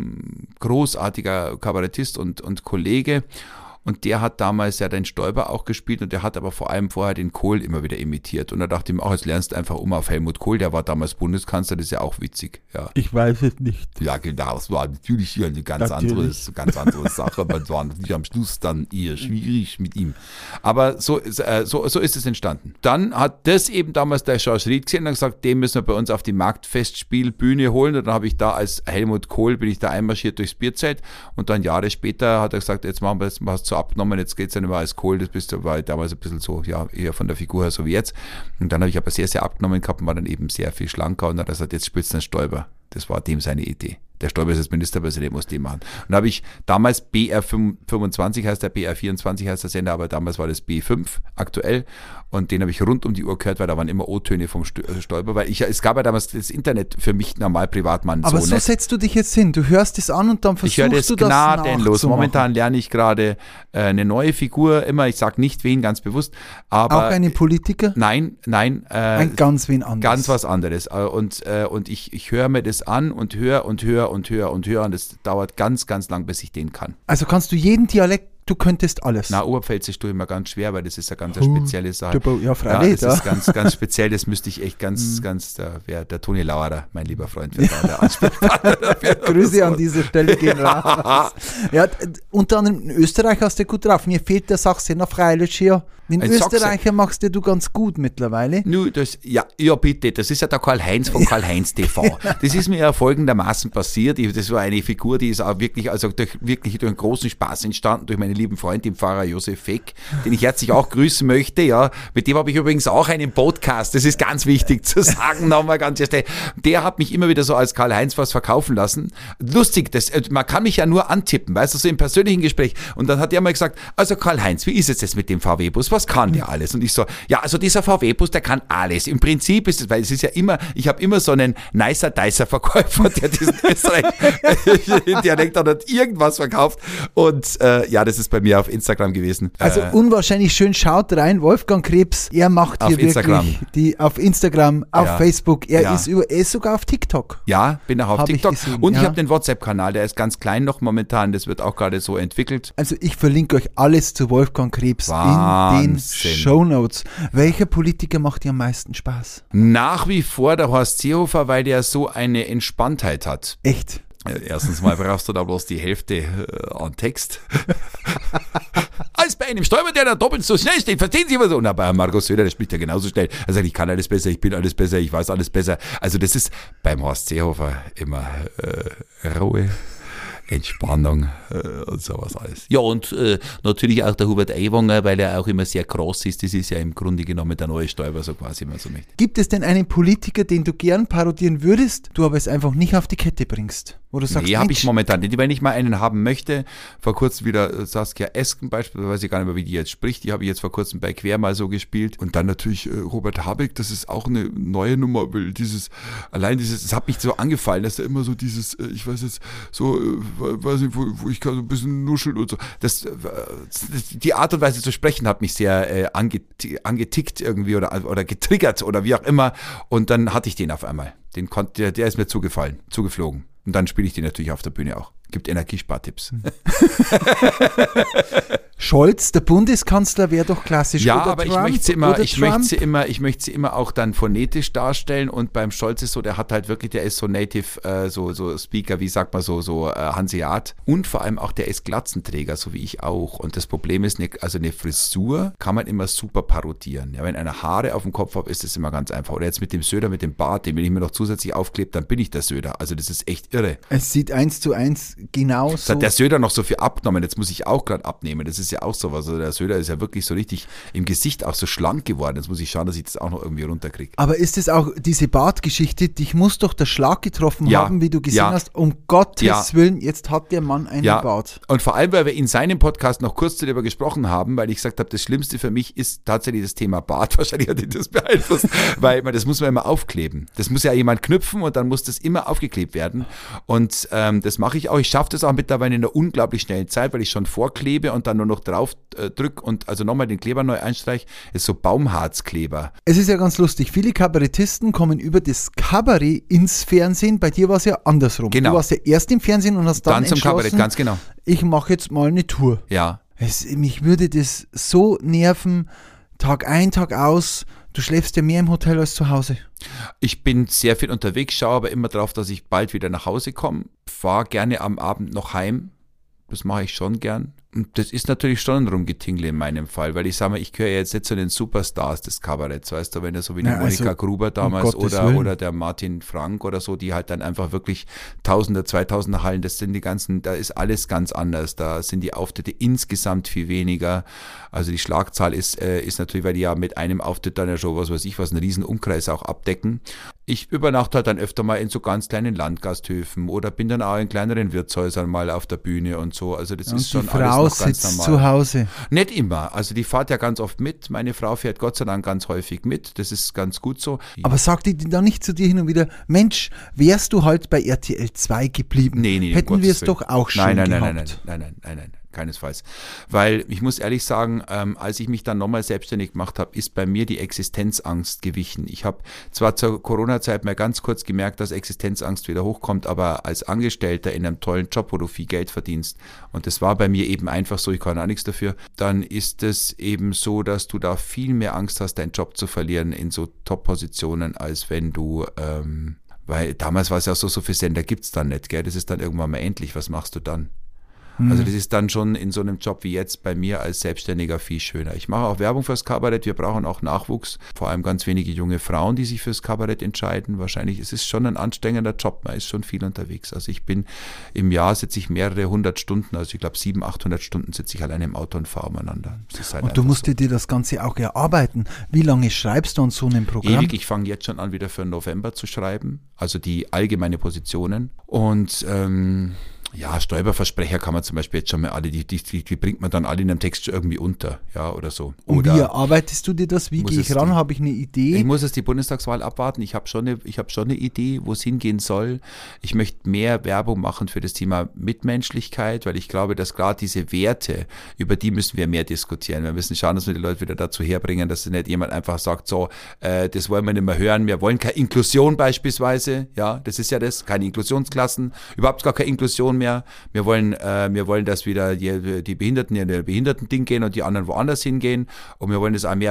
großartiger Kabarettist und Kollege. Und der hat damals ja den Stoiber auch gespielt und der hat aber vor allem vorher den Kohl immer wieder imitiert. Und da dachte ich mir, jetzt lernst du einfach auf Helmut Kohl, der war damals Bundeskanzler, das ist ja auch witzig. Ja. Ich weiß es nicht. Ja, genau, es war natürlich hier eine ganz andere Sache, aber es war natürlich am Schluss dann eher schwierig mit ihm. Aber so ist es entstanden. Dann hat das eben damals der George Ried gesehen und gesagt, den müssen wir bei uns auf die Marktfestspielbühne holen. Und dann habe ich da als Helmut Kohl, bin ich da einmarschiert durchs Bierzelt und dann Jahre später hat er gesagt, jetzt machen wir das mal so abgenommen, jetzt geht es ja nicht mehr als Kohl, war damals ein bisschen so, ja, eher von der Figur her so wie jetzt. Und dann habe ich aber sehr, sehr abgenommen gehabt und war dann eben sehr viel schlanker und dann hat er gesagt, jetzt spielst du einen Stoiber. Das war dem seine Idee. Der Stoiber ist jetzt Ministerpräsident, muss den machen. Und da habe ich damals BR25 heißt der, BR24 heißt der Sender, aber damals war das B5 aktuell und den habe ich rund um die Uhr gehört, weil da waren immer O-Töne vom Stoiber, weil es gab ja damals das Internet für mich normal Privatmann. Aber so setzt du dich jetzt hin, du hörst es an und dann versuchst du das gnadenlos. Momentan lerne ich gerade eine neue Figur, immer, ich sage nicht wen, ganz bewusst, aber... Auch eine Politiker? Nein. Ein ganz wen anderes. Ganz was anderes. Und ich höre mir das an und höre und das dauert ganz, ganz lang, bis ich den kann. Also kannst du jeden Dialekt du könntest alles. Na, Oberpfälzisch tue ich mir ganz schwer, weil das ist eine ganz spezielle Sache. Ja, freilich. Das ist ganz, ganz speziell, das müsste ich echt ganz, da wäre der Toni Lauerer, mein lieber Freund, wäre da der Ansprechpartner dafür. Grüße an dieser Stelle gehen raus. Ja, unter anderem in Österreich hast du gut drauf. Mir fehlt der Sachsen freilich hier. Den Österreicher machst du ganz gut mittlerweile. Ja, bitte, das ist ja der Karl-Heinz von Karl-Heinz TV. Das ist mir ja folgendermaßen passiert. Das war eine Figur, die ist auch wirklich durch einen großen Spaß entstanden, durch meinen lieben Freund, den Pfarrer Josef Feck, den ich herzlich auch grüßen möchte. Ja, mit dem habe ich übrigens auch einen Podcast. Das ist ganz wichtig zu sagen. Nochmal ganz erst. Der hat mich immer wieder so als Karl-Heinz was verkaufen lassen. Lustig, man kann mich ja nur antippen, weißt du, so im persönlichen Gespräch. Und dann hat er mal gesagt, also Karl-Heinz, wie ist es jetzt mit dem VW-Bus? Was kann der alles? Und ich so, ja, also dieser VW-Bus, der kann alles. Im Prinzip ist es, weil es ist ja immer, ich habe immer so einen Nicer-Dicer-Verkäufer, der diesen österreichischen Dialekt hat irgendwas verkauft. Und das ist bei mir auf Instagram gewesen. Also unwahrscheinlich schön, schaut rein, Wolfgang Krebs, er macht hier wirklich auf Instagram, auf Facebook, er ist sogar auf TikTok. Ja, bin auch auf TikTok. Und ich habe den WhatsApp-Kanal, der ist ganz klein noch momentan, das wird auch gerade so entwickelt. Also ich verlinke euch alles zu Wolfgang Krebs in den Shownotes. Welcher Politiker macht dir am meisten Spaß? Nach wie vor der Horst Seehofer, weil der so eine Entspanntheit hat. Echt? Erstens mal brauchst du da bloß die Hälfte an Text. Als bei einem Steuerberater, der da doppelt so schnell steht, verstehen Sie was? Und bei Markus Söder, der spricht ja genauso schnell. Er sagt, ich kann alles besser, ich bin alles besser, ich weiß alles besser. Also das ist beim Horst Seehofer immer Ruhe, Entspannung und sowas alles. Ja, und natürlich auch der Hubert Aiwanger, weil er auch immer sehr groß ist. Das ist ja im Grunde genommen der neue Stoiber, so quasi immer so möchte. Gibt es denn einen Politiker, den du gern parodieren würdest, du aber es einfach nicht auf die Kette bringst? Wo du sagst, habe ich momentan nicht. Wenn ich mal einen haben möchte, vor kurzem wieder Saskia Esken beispielsweise, weiß ich gar nicht mehr, wie die jetzt spricht, die habe ich jetzt vor kurzem bei Quer mal so gespielt. Und dann natürlich Robert Habeck, das ist auch eine neue Nummer, weil das hat mich so angefallen, dass da immer so dieses, ich weiß jetzt, so, weiß nicht, wo ich kann so ein bisschen nuscheln und so. Die Art und Weise zu sprechen hat mich sehr angetickt irgendwie oder getriggert oder wie auch immer. Und dann hatte ich den auf einmal. Der ist mir zugeflogen. Und dann spiele ich den natürlich auf der Bühne auch. Gibt Energiespartipps. Scholz, der Bundeskanzler, wäre doch klassisch. Ja, oder aber Trump, ich möchte sie immer auch dann phonetisch darstellen. Und beim Scholz ist so, der ist so Native, so Speaker, wie sagt man so Hanseat. Und vor allem auch, der ist Glatzenträger, so wie ich auch. Und das Problem ist, eine Frisur kann man immer super parodieren. Ja, wenn einer Haare auf dem Kopf hat, ist das immer ganz einfach. Oder jetzt mit dem Söder, mit dem Bart, den, wenn ich mir noch zusätzlich aufklebe, dann bin ich der Söder. Also das ist echt irre. Es sieht 1:1 genau so. Das hat der Söder noch so viel abgenommen, jetzt muss ich auch gerade abnehmen. Das ist ja auch sowas. Also der Söder ist ja wirklich so richtig im Gesicht auch so schlank geworden. Jetzt muss ich schauen, dass ich das auch noch irgendwie runterkriege. Aber ist es auch diese Bartgeschichte, dich muss doch der Schlag getroffen haben, wie du gesehen hast, um Gottes Willen, jetzt hat der Mann einen Bart. Und vor allem, weil wir in seinem Podcast noch kurz darüber gesprochen haben, weil ich gesagt habe, das Schlimmste für mich ist tatsächlich das Thema Bart. Wahrscheinlich hat ihn das beeinflusst, weil das muss man immer aufkleben. Das muss ja jemand knüpfen und dann muss das immer aufgeklebt werden. Und das mache ich auch. Ich schaffe das auch mittlerweile in einer unglaublich schnellen Zeit, weil ich schon vorklebe und dann nur noch drauf drücke und also nochmal den Kleber neu einstreiche. Das ist so Baumharzkleber. Es ist ja ganz lustig. Viele Kabarettisten kommen über das Kabarett ins Fernsehen. Bei dir war es ja andersrum. Genau. Du warst ja erst im Fernsehen und hast dann zum Kabarett, ganz genau. Ich mache jetzt mal eine Tour. Ja. Mich würde das so nerven, Tag ein, Tag aus. Du schläfst ja mehr im Hotel als zu Hause. Ich bin sehr viel unterwegs, schaue aber immer darauf, dass ich bald wieder nach Hause komme. Fahre gerne am Abend noch heim. Das mache ich schon gern. Und das ist natürlich schon ein Rumgetingle in meinem Fall, weil ich sage mal, ich gehöre jetzt nicht zu den Superstars des Kabaretts, weißt du, wenn er so wie die Monika Gruber damals oder der Martin Frank oder so, die halt dann einfach wirklich Tausender, 2000er Hallen, das sind die ganzen, da ist alles ganz anders, da sind die Auftritte insgesamt viel weniger, also die Schlagzahl ist natürlich, weil die ja mit einem Auftritt dann ja schon, was weiß ich, einen riesen Umkreis auch abdecken. Ich übernachte halt dann öfter mal in so ganz kleinen Landgasthöfen oder bin dann auch in kleineren Wirtshäusern mal auf der Bühne und so, also das ist schon alles noch ganz normal. Zu Hause. Nicht immer, also die fährt ja ganz oft mit, meine Frau fährt Gott sei Dank ganz häufig mit, das ist ganz gut so. Aber sagt die dann nicht zu dir hin und wieder, Mensch, wärst du halt bei RTL 2 geblieben? Nee, hätten wir es doch auch schon gehabt. Nein. keinesfalls. Weil ich muss ehrlich sagen, als ich mich dann nochmal selbstständig gemacht habe, ist bei mir die Existenzangst gewichen. Ich habe zwar zur Corona-Zeit mal ganz kurz gemerkt, dass Existenzangst wieder hochkommt, aber als Angestellter in einem tollen Job, wo du viel Geld verdienst, und das war bei mir eben einfach so, ich kann auch nichts dafür, dann ist es eben so, dass du da viel mehr Angst hast, deinen Job zu verlieren in so Top-Positionen, als wenn du, weil damals war es ja so viele Sender gibt's dann nicht, gell? Das ist dann irgendwann mal endlich, was machst du dann? Also das ist dann schon in so einem Job wie jetzt bei mir als Selbstständiger viel schöner. Ich mache auch Werbung fürs Kabarett, wir brauchen auch Nachwuchs, vor allem ganz wenige junge Frauen, die sich fürs Kabarett entscheiden. Wahrscheinlich ist es schon ein anstrengender Job, man ist schon viel unterwegs. Also ich bin im Jahr sitze ich mehrere 100 Stunden, also ich glaube 700, 800 Stunden sitze ich alleine im Auto und fahre umeinander. Halt und du musst dir das Ganze auch erarbeiten. Wie lange schreibst du an so einem Programm? Ewig, ich fange jetzt schon an, wieder für November zu schreiben, also die allgemeine Positionen und ja, Steuerversprecher kann man zum Beispiel jetzt schon mal alle, die bringt man dann alle in einem Text schon irgendwie unter, ja, oder so. Und wie erarbeitest du dir das? Wie gehe ich ran? Habe ich eine Idee? Ich muss jetzt die Bundestagswahl abwarten. Ich habe schon eine Idee, wo es hingehen soll. Ich möchte mehr Werbung machen für das Thema Mitmenschlichkeit, weil ich glaube, dass gerade diese Werte, über die müssen wir mehr diskutieren. Wir müssen schauen, dass wir die Leute wieder dazu herbringen, dass nicht jemand einfach sagt, so, das wollen wir nicht mehr hören. Wir wollen keine Inklusion beispielsweise, ja, das ist ja das, keine Inklusionsklassen, überhaupt gar keine Inklusion mehr. Wir wollen, dass wieder die Behinderten in ihr Behindertending gehen und die anderen woanders hingehen. Und wir wollen das auch mehr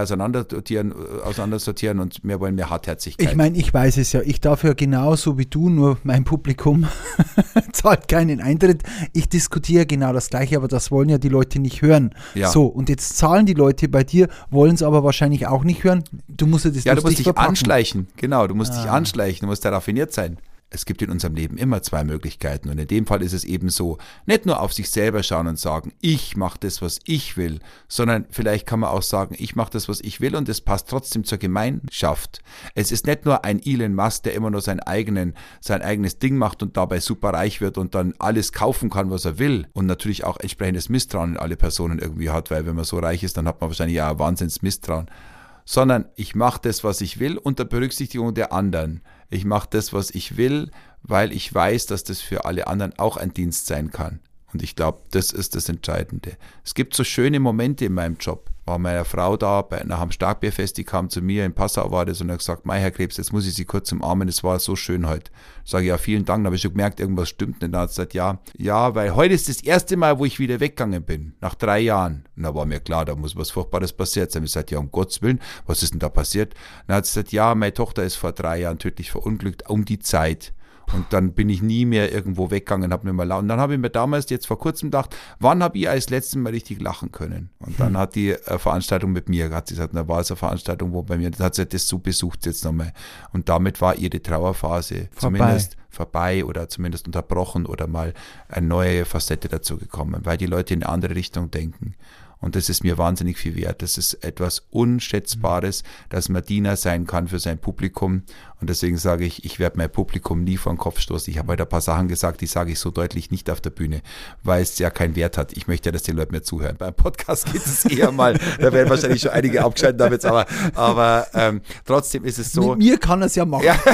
auseinandersortieren und wir wollen mehr Hartherzigkeit. Ich meine, ich weiß es ja. Ich darf ja genauso wie du, nur mein Publikum zahlt keinen Eintritt. Ich diskutiere genau das Gleiche, aber das wollen ja die Leute nicht hören. Ja. So, und jetzt zahlen die Leute bei dir, wollen es aber wahrscheinlich auch nicht hören. Du musst ja das du musst dich anschleichen. Genau, du musst dich anschleichen, du musst da raffiniert sein. Es gibt in unserem Leben immer zwei Möglichkeiten und in dem Fall ist es eben so, nicht nur auf sich selber schauen und sagen, ich mache das, was ich will, sondern vielleicht kann man auch sagen, ich mache das, was ich will und es passt trotzdem zur Gemeinschaft. Es ist nicht nur ein Elon Musk, der immer nur sein eigenes Ding macht und dabei super reich wird und dann alles kaufen kann, was er will und natürlich auch entsprechendes Misstrauen in alle Personen irgendwie hat, weil wenn man so reich ist, dann hat man wahrscheinlich ja ein Wahnsinns-Misstrauen. Sondern ich mache das, was ich will, unter Berücksichtigung der anderen. Ich mache das, was ich will, weil ich weiß, dass das für alle anderen auch ein Dienst sein kann. Und ich glaube, das ist das Entscheidende. Es gibt so schöne Momente in meinem Job. War meine Frau da, nach einem Starkbierfest, die kam zu mir, in Passau war das und hat gesagt, Herr Krebs, jetzt muss ich Sie kurz umarmen, es war so schön heute. Sage ich, ja, vielen Dank, da habe ich schon gemerkt, irgendwas stimmt nicht. Dann hat sie gesagt, ja, weil heute ist das erste Mal, wo ich wieder weggegangen bin, nach 3 Jahren. Und da war mir klar, da muss was Furchtbares passiert sein. Ich habe gesagt, ja, um Gottes Willen, was ist denn da passiert? Dann hat sie gesagt, ja, meine Tochter ist vor 3 Jahren tödlich verunglückt, um die Zeit. Und dann bin ich nie mehr irgendwo weggegangen, und dann habe ich mir damals jetzt vor kurzem gedacht, wann habe ich als letztes Mal richtig lachen können? Und dann hat die Veranstaltung mit mir, hat sie gesagt, da war es eine Veranstaltung, wo bei mir, dann hat sie das so besucht jetzt nochmal. Und damit war ihre Trauerphase zumindest vorbei oder zumindest unterbrochen oder mal eine neue Facette dazu gekommen, weil die Leute in eine andere Richtung denken. Und das ist mir wahnsinnig viel wert. Das ist etwas Unschätzbares, dass man Diener sein kann für sein Publikum. Und deswegen sage ich werde mein Publikum nie vor den Kopf stoßen. Ich habe heute ein paar Sachen gesagt, die sage ich so deutlich nicht auf der Bühne, weil es ja keinen Wert hat. Ich möchte ja, dass die Leute mir zuhören. Beim Podcast geht es eher mal, da werden wahrscheinlich schon einige abgeschaltet haben jetzt, aber trotzdem ist es so. Mit mir kann er es ja machen. Ja.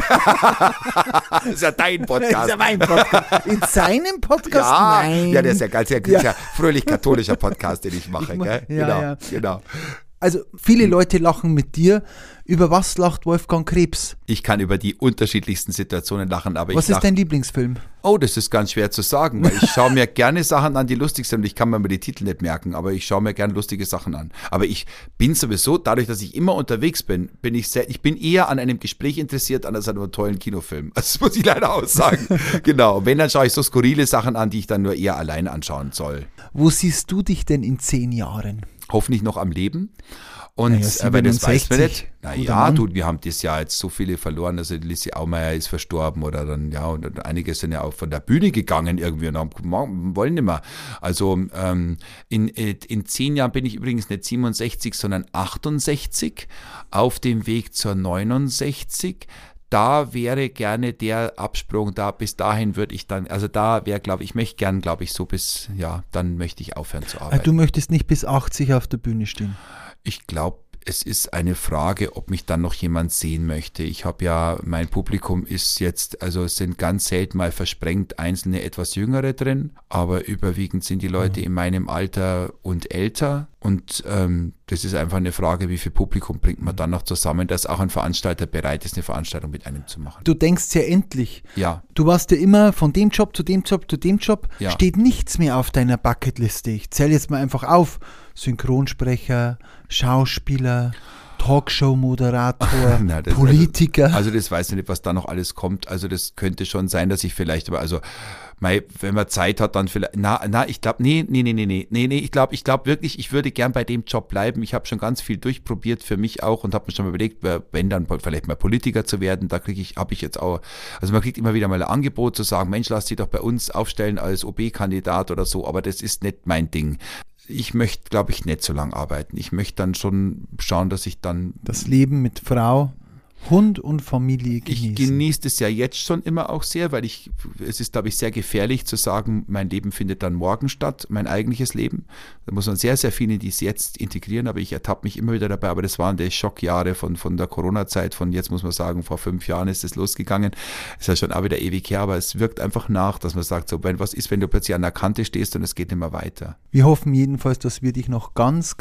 Das ist ja dein Podcast. Das ist ja mein Podcast. In seinem Podcast? Ja, nein. Ja, der ist ja ganz, ja fröhlich katholischer Podcast, den ich mache. Genau. Also viele Leute lachen mit dir. Über was lacht Wolfgang Krebs? Ich kann über die unterschiedlichsten Situationen lachen, aber Was ist dein Lieblingsfilm? Oh, das ist ganz schwer zu sagen, weil ich schaue mir gerne Sachen an, die lustig sind. Ich kann mir die Titel nicht merken, aber ich schaue mir gerne lustige Sachen an. Aber ich bin sowieso, dadurch, dass ich immer unterwegs bin, ich bin eher an einem Gespräch interessiert, als an einem tollen Kinofilm. Das muss ich leider auch sagen. Genau, wenn, dann schaue ich so skurrile Sachen an, die ich dann nur eher allein anschauen soll. Wo siehst du dich denn in 10 Jahren? Hoffentlich noch am Leben. Und aber das weiß man nicht. Naja, wir haben das Jahr jetzt so viele verloren. Also Lissi Aumeier ist verstorben oder dann, ja, und einige sind ja auch von der Bühne gegangen irgendwie und wollen nicht mehr. Also in 10 Jahren bin ich übrigens nicht 67, sondern 68 auf dem Weg zur 69. Da wäre gerne der Absprung da, bis dahin würde ich dann, also da wäre, ich möchte gern, so dann möchte ich aufhören zu arbeiten. Du möchtest nicht bis 80 auf der Bühne stehen? Ich glaube, es ist eine Frage, ob mich dann noch jemand sehen möchte. Ich habe ja, mein Publikum ist jetzt, also es sind ganz selten mal versprengt einzelne etwas Jüngere drin, aber überwiegend sind die Leute in meinem Alter und älter. Und das ist einfach eine Frage, wie viel Publikum bringt man dann noch zusammen, dass auch ein Veranstalter bereit ist, eine Veranstaltung mit einem zu machen. Du denkst sehr endlich. Ja. Du warst ja immer von dem Job zu dem Job zu dem Job. Ja. Steht nichts mehr auf deiner Bucketliste. Ich zähle jetzt mal einfach auf. Synchronsprecher, Schauspieler, Talkshow-Moderator, Nein, das- Politiker. Also das weiß ich nicht, was da noch alles kommt. Also das könnte schon sein, dass ich vielleicht, aber also wenn man Zeit hat, dann vielleicht, ich glaube, nee, ich glaube wirklich, ich würde gern bei dem Job bleiben. Ich habe schon ganz viel durchprobiert für mich auch und habe mir schon mal überlegt, wenn dann vielleicht mal Politiker zu werden, da habe ich jetzt auch, also man kriegt immer wieder mal ein Angebot zu sagen, Mensch, lass dich doch bei uns aufstellen als OB-Kandidat oder so, aber das ist nicht mein Ding. Ich möchte, glaube ich, nicht so lange arbeiten. Ich möchte dann schon schauen, dass ich dann... Das Leben mit Frau, Hund und Familie genießen. Ich genieße es ja jetzt schon immer auch sehr, weil es ist, glaube ich, sehr gefährlich zu sagen, mein Leben findet dann morgen statt, mein eigentliches Leben. Da muss man sehr, sehr viel in dies jetzt integrieren, aber ich ertappe mich immer wieder dabei. Aber das waren die Schockjahre von der Corona-Zeit, von jetzt muss man sagen, vor 5 Jahren ist es losgegangen. Ist ja schon auch wieder ewig her, aber es wirkt einfach nach, dass man sagt, so, was ist, wenn du plötzlich an der Kante stehst und es geht nicht mehr weiter. Wir hoffen jedenfalls, dass wir dich noch ganz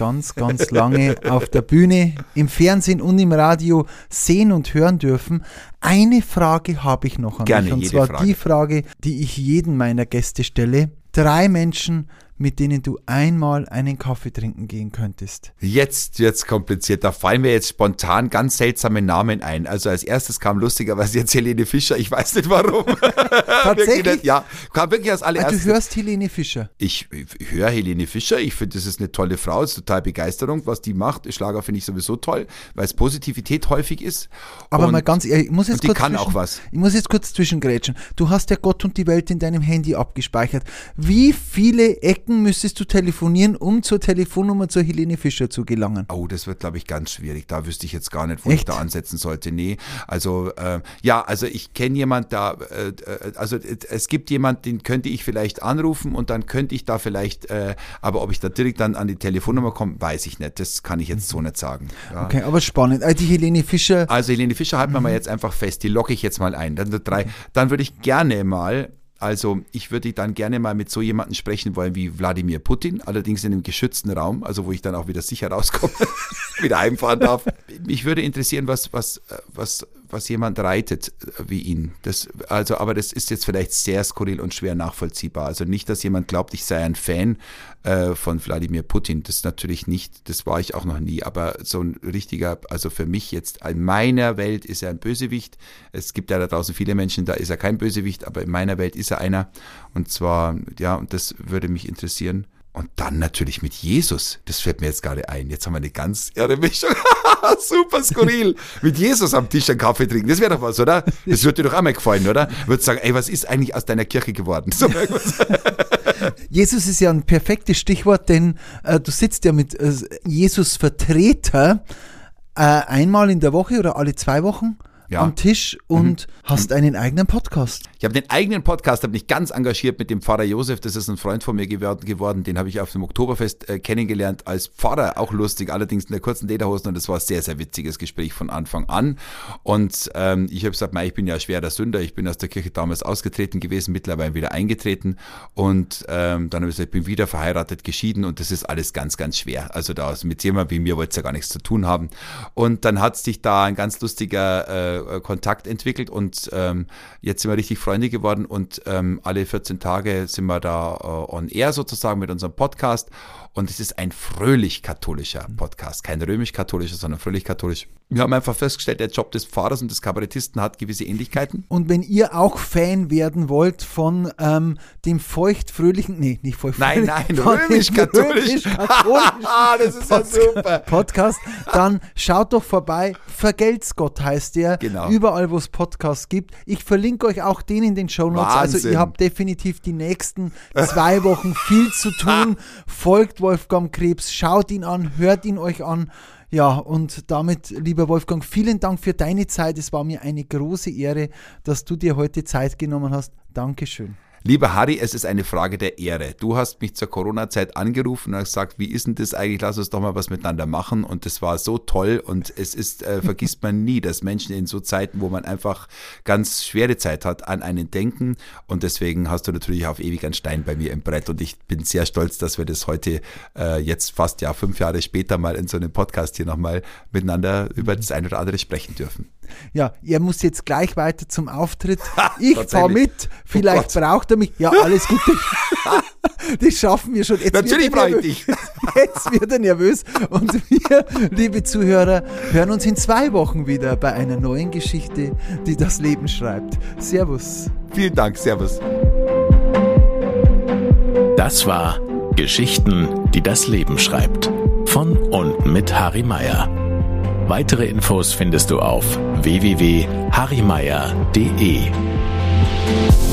lange auf der Bühne, im Fernsehen und im Radio sehen und hören dürfen. Eine Frage habe ich noch an Gerne, dich. Und jede zwar Frage. die Frage, die ich jedem meiner Gäste stelle. 3 Menschen, mit denen du einmal einen Kaffee trinken gehen könntest. Jetzt wird's kompliziert. Da fallen mir jetzt spontan ganz seltsame Namen ein. Also als erstes kam lustigerweise jetzt Helene Fischer. Ich weiß nicht warum. Tatsächlich? Nicht, ja, kam wirklich als allererstes. Du hörst Helene Fischer. Ich höre Helene Fischer. Ich finde, das ist eine tolle Frau. Es ist total Begeisterung, was die macht. Schlager finde ich sowieso toll, weil es Positivität häufig ist. Aber Und mal ganz ehrlich, ich muss jetzt und die kurz kann auch was. Ich muss jetzt kurz zwischengrätschen. Du hast ja Gott und die Welt in deinem Handy abgespeichert. Wie viele Ecken müsstest du telefonieren, um zur Telefonnummer zur Helene Fischer zu gelangen? Oh, das wird, glaube ich, ganz schwierig. Da wüsste ich jetzt gar nicht, wo Echt? ich da ansetzen sollte. Nee, also also ich kenne jemand da, also es gibt jemand, den könnte ich vielleicht anrufen und dann könnte ich da vielleicht, aber ob ich da direkt dann an die Telefonnummer komme, weiß ich nicht. Das kann ich jetzt so nicht sagen. Ja. Okay, aber spannend. Die Helene Fischer, Also Helene Fischer halten wir mal jetzt einfach fest, die locke ich jetzt mal ein. Dann würde ich gerne mal, also ich würde dann gerne mal mit so jemandem sprechen wollen wie Wladimir Putin, allerdings in einem geschützten Raum, also wo ich dann auch wieder sicher rauskomme, wieder heimfahren darf. Mich würde interessieren, was jemand reitet wie ihn. Aber das ist jetzt vielleicht sehr skurril und schwer nachvollziehbar. Also nicht, dass jemand glaubt, ich sei ein Fan von Wladimir Putin. Das natürlich nicht, das war ich auch noch nie. Aber so ein richtiger, also für mich jetzt, in meiner Welt ist er ein Bösewicht. Es gibt ja da draußen viele Menschen, da ist er kein Bösewicht, aber in meiner Welt ist er einer. Und zwar, ja, und das würde mich interessieren. Und dann natürlich mit Jesus. Das fällt mir jetzt gerade ein. Jetzt haben wir eine ganz irre Mischung. Super skurril. Mit Jesus am Tisch einen Kaffee trinken. Das wäre doch was, oder? Das würde dir doch auch mal gefallen, oder? Würdest sagen, ey, was ist eigentlich aus deiner Kirche geworden? So irgendwas. Jesus ist ja ein perfektes Stichwort, denn du sitzt ja mit Jesus-Vertreter einmal in der Woche oder alle 2 Wochen am Tisch und hast einen eigenen Podcast. Ich habe den eigenen Podcast, habe mich ganz engagiert mit dem Pfarrer Josef, das ist ein Freund von mir geworden, den habe ich auf dem Oktoberfest kennengelernt als Pfarrer, auch lustig, allerdings in der kurzen Lederhosen und das war ein sehr, sehr witziges Gespräch von Anfang an und ich habe gesagt, ich bin ja ein schwerer Sünder, ich bin aus der Kirche damals ausgetreten gewesen, mittlerweile wieder eingetreten und dann habe ich gesagt, ich bin wieder verheiratet, geschieden und das ist alles ganz, ganz schwer, also da mit jemandem wie mir wollte es ja gar nichts zu tun haben und dann hat sich da ein ganz lustiger Kontakt entwickelt und jetzt sind wir richtig Freunde geworden und alle 14 Tage sind wir da on air sozusagen mit unserem Podcast und es ist ein fröhlich-katholischer Podcast, kein römisch-katholischer, sondern fröhlich-katholisch. Wir haben einfach festgestellt, der Job des Pfarrers und des Kabarettisten hat gewisse Ähnlichkeiten. Und wenn ihr auch Fan werden wollt von dem feucht-fröhlichen, nee, nicht feucht-fröhlich, Nein, römisch-katholisch. Das ist ja super. Podcast, dann schaut doch vorbei. Vergelt's Gott heißt der. Genau. Überall, wo es Podcasts gibt. Ich verlinke euch auch den in den Shownotes. Wahnsinn. Also ihr habt definitiv die nächsten 2 Wochen viel zu tun. Folgt Wolfgang Krebs, schaut ihn an, hört ihn euch an. Ja, und damit, lieber Wolfgang, vielen Dank für deine Zeit. Es war mir eine große Ehre, dass du dir heute Zeit genommen hast. Dankeschön. Lieber Harry, es ist eine Frage der Ehre. Du hast mich zur Corona-Zeit angerufen und hast gesagt, wie ist denn das eigentlich? Lass uns doch mal was miteinander machen. Und das war so toll. Und es ist, vergisst man nie, dass Menschen in so Zeiten, wo man einfach ganz schwere Zeit hat, an einen denken. Und deswegen hast du natürlich auf ewig einen Stein bei mir im Brett. Und ich bin sehr stolz, dass wir das heute jetzt fast 5 Jahre später mal in so einem Podcast hier nochmal miteinander über das ein oder andere sprechen dürfen. Ja, er muss jetzt gleich weiter zum Auftritt. Ich fahre mit. Vielleicht braucht er mich. Ja, alles Gute. Das schaffen wir schon. Jetzt natürlich brauche ich dich. Jetzt wird er nervös. Und wir, liebe Zuhörer, hören uns in 2 Wochen wieder bei einer neuen Geschichte, die das Leben schreibt. Servus. Vielen Dank. Servus. Das war Geschichten, die das Leben schreibt. Von und mit Harry Meyer. Weitere Infos findest du auf www.harrymeier.de.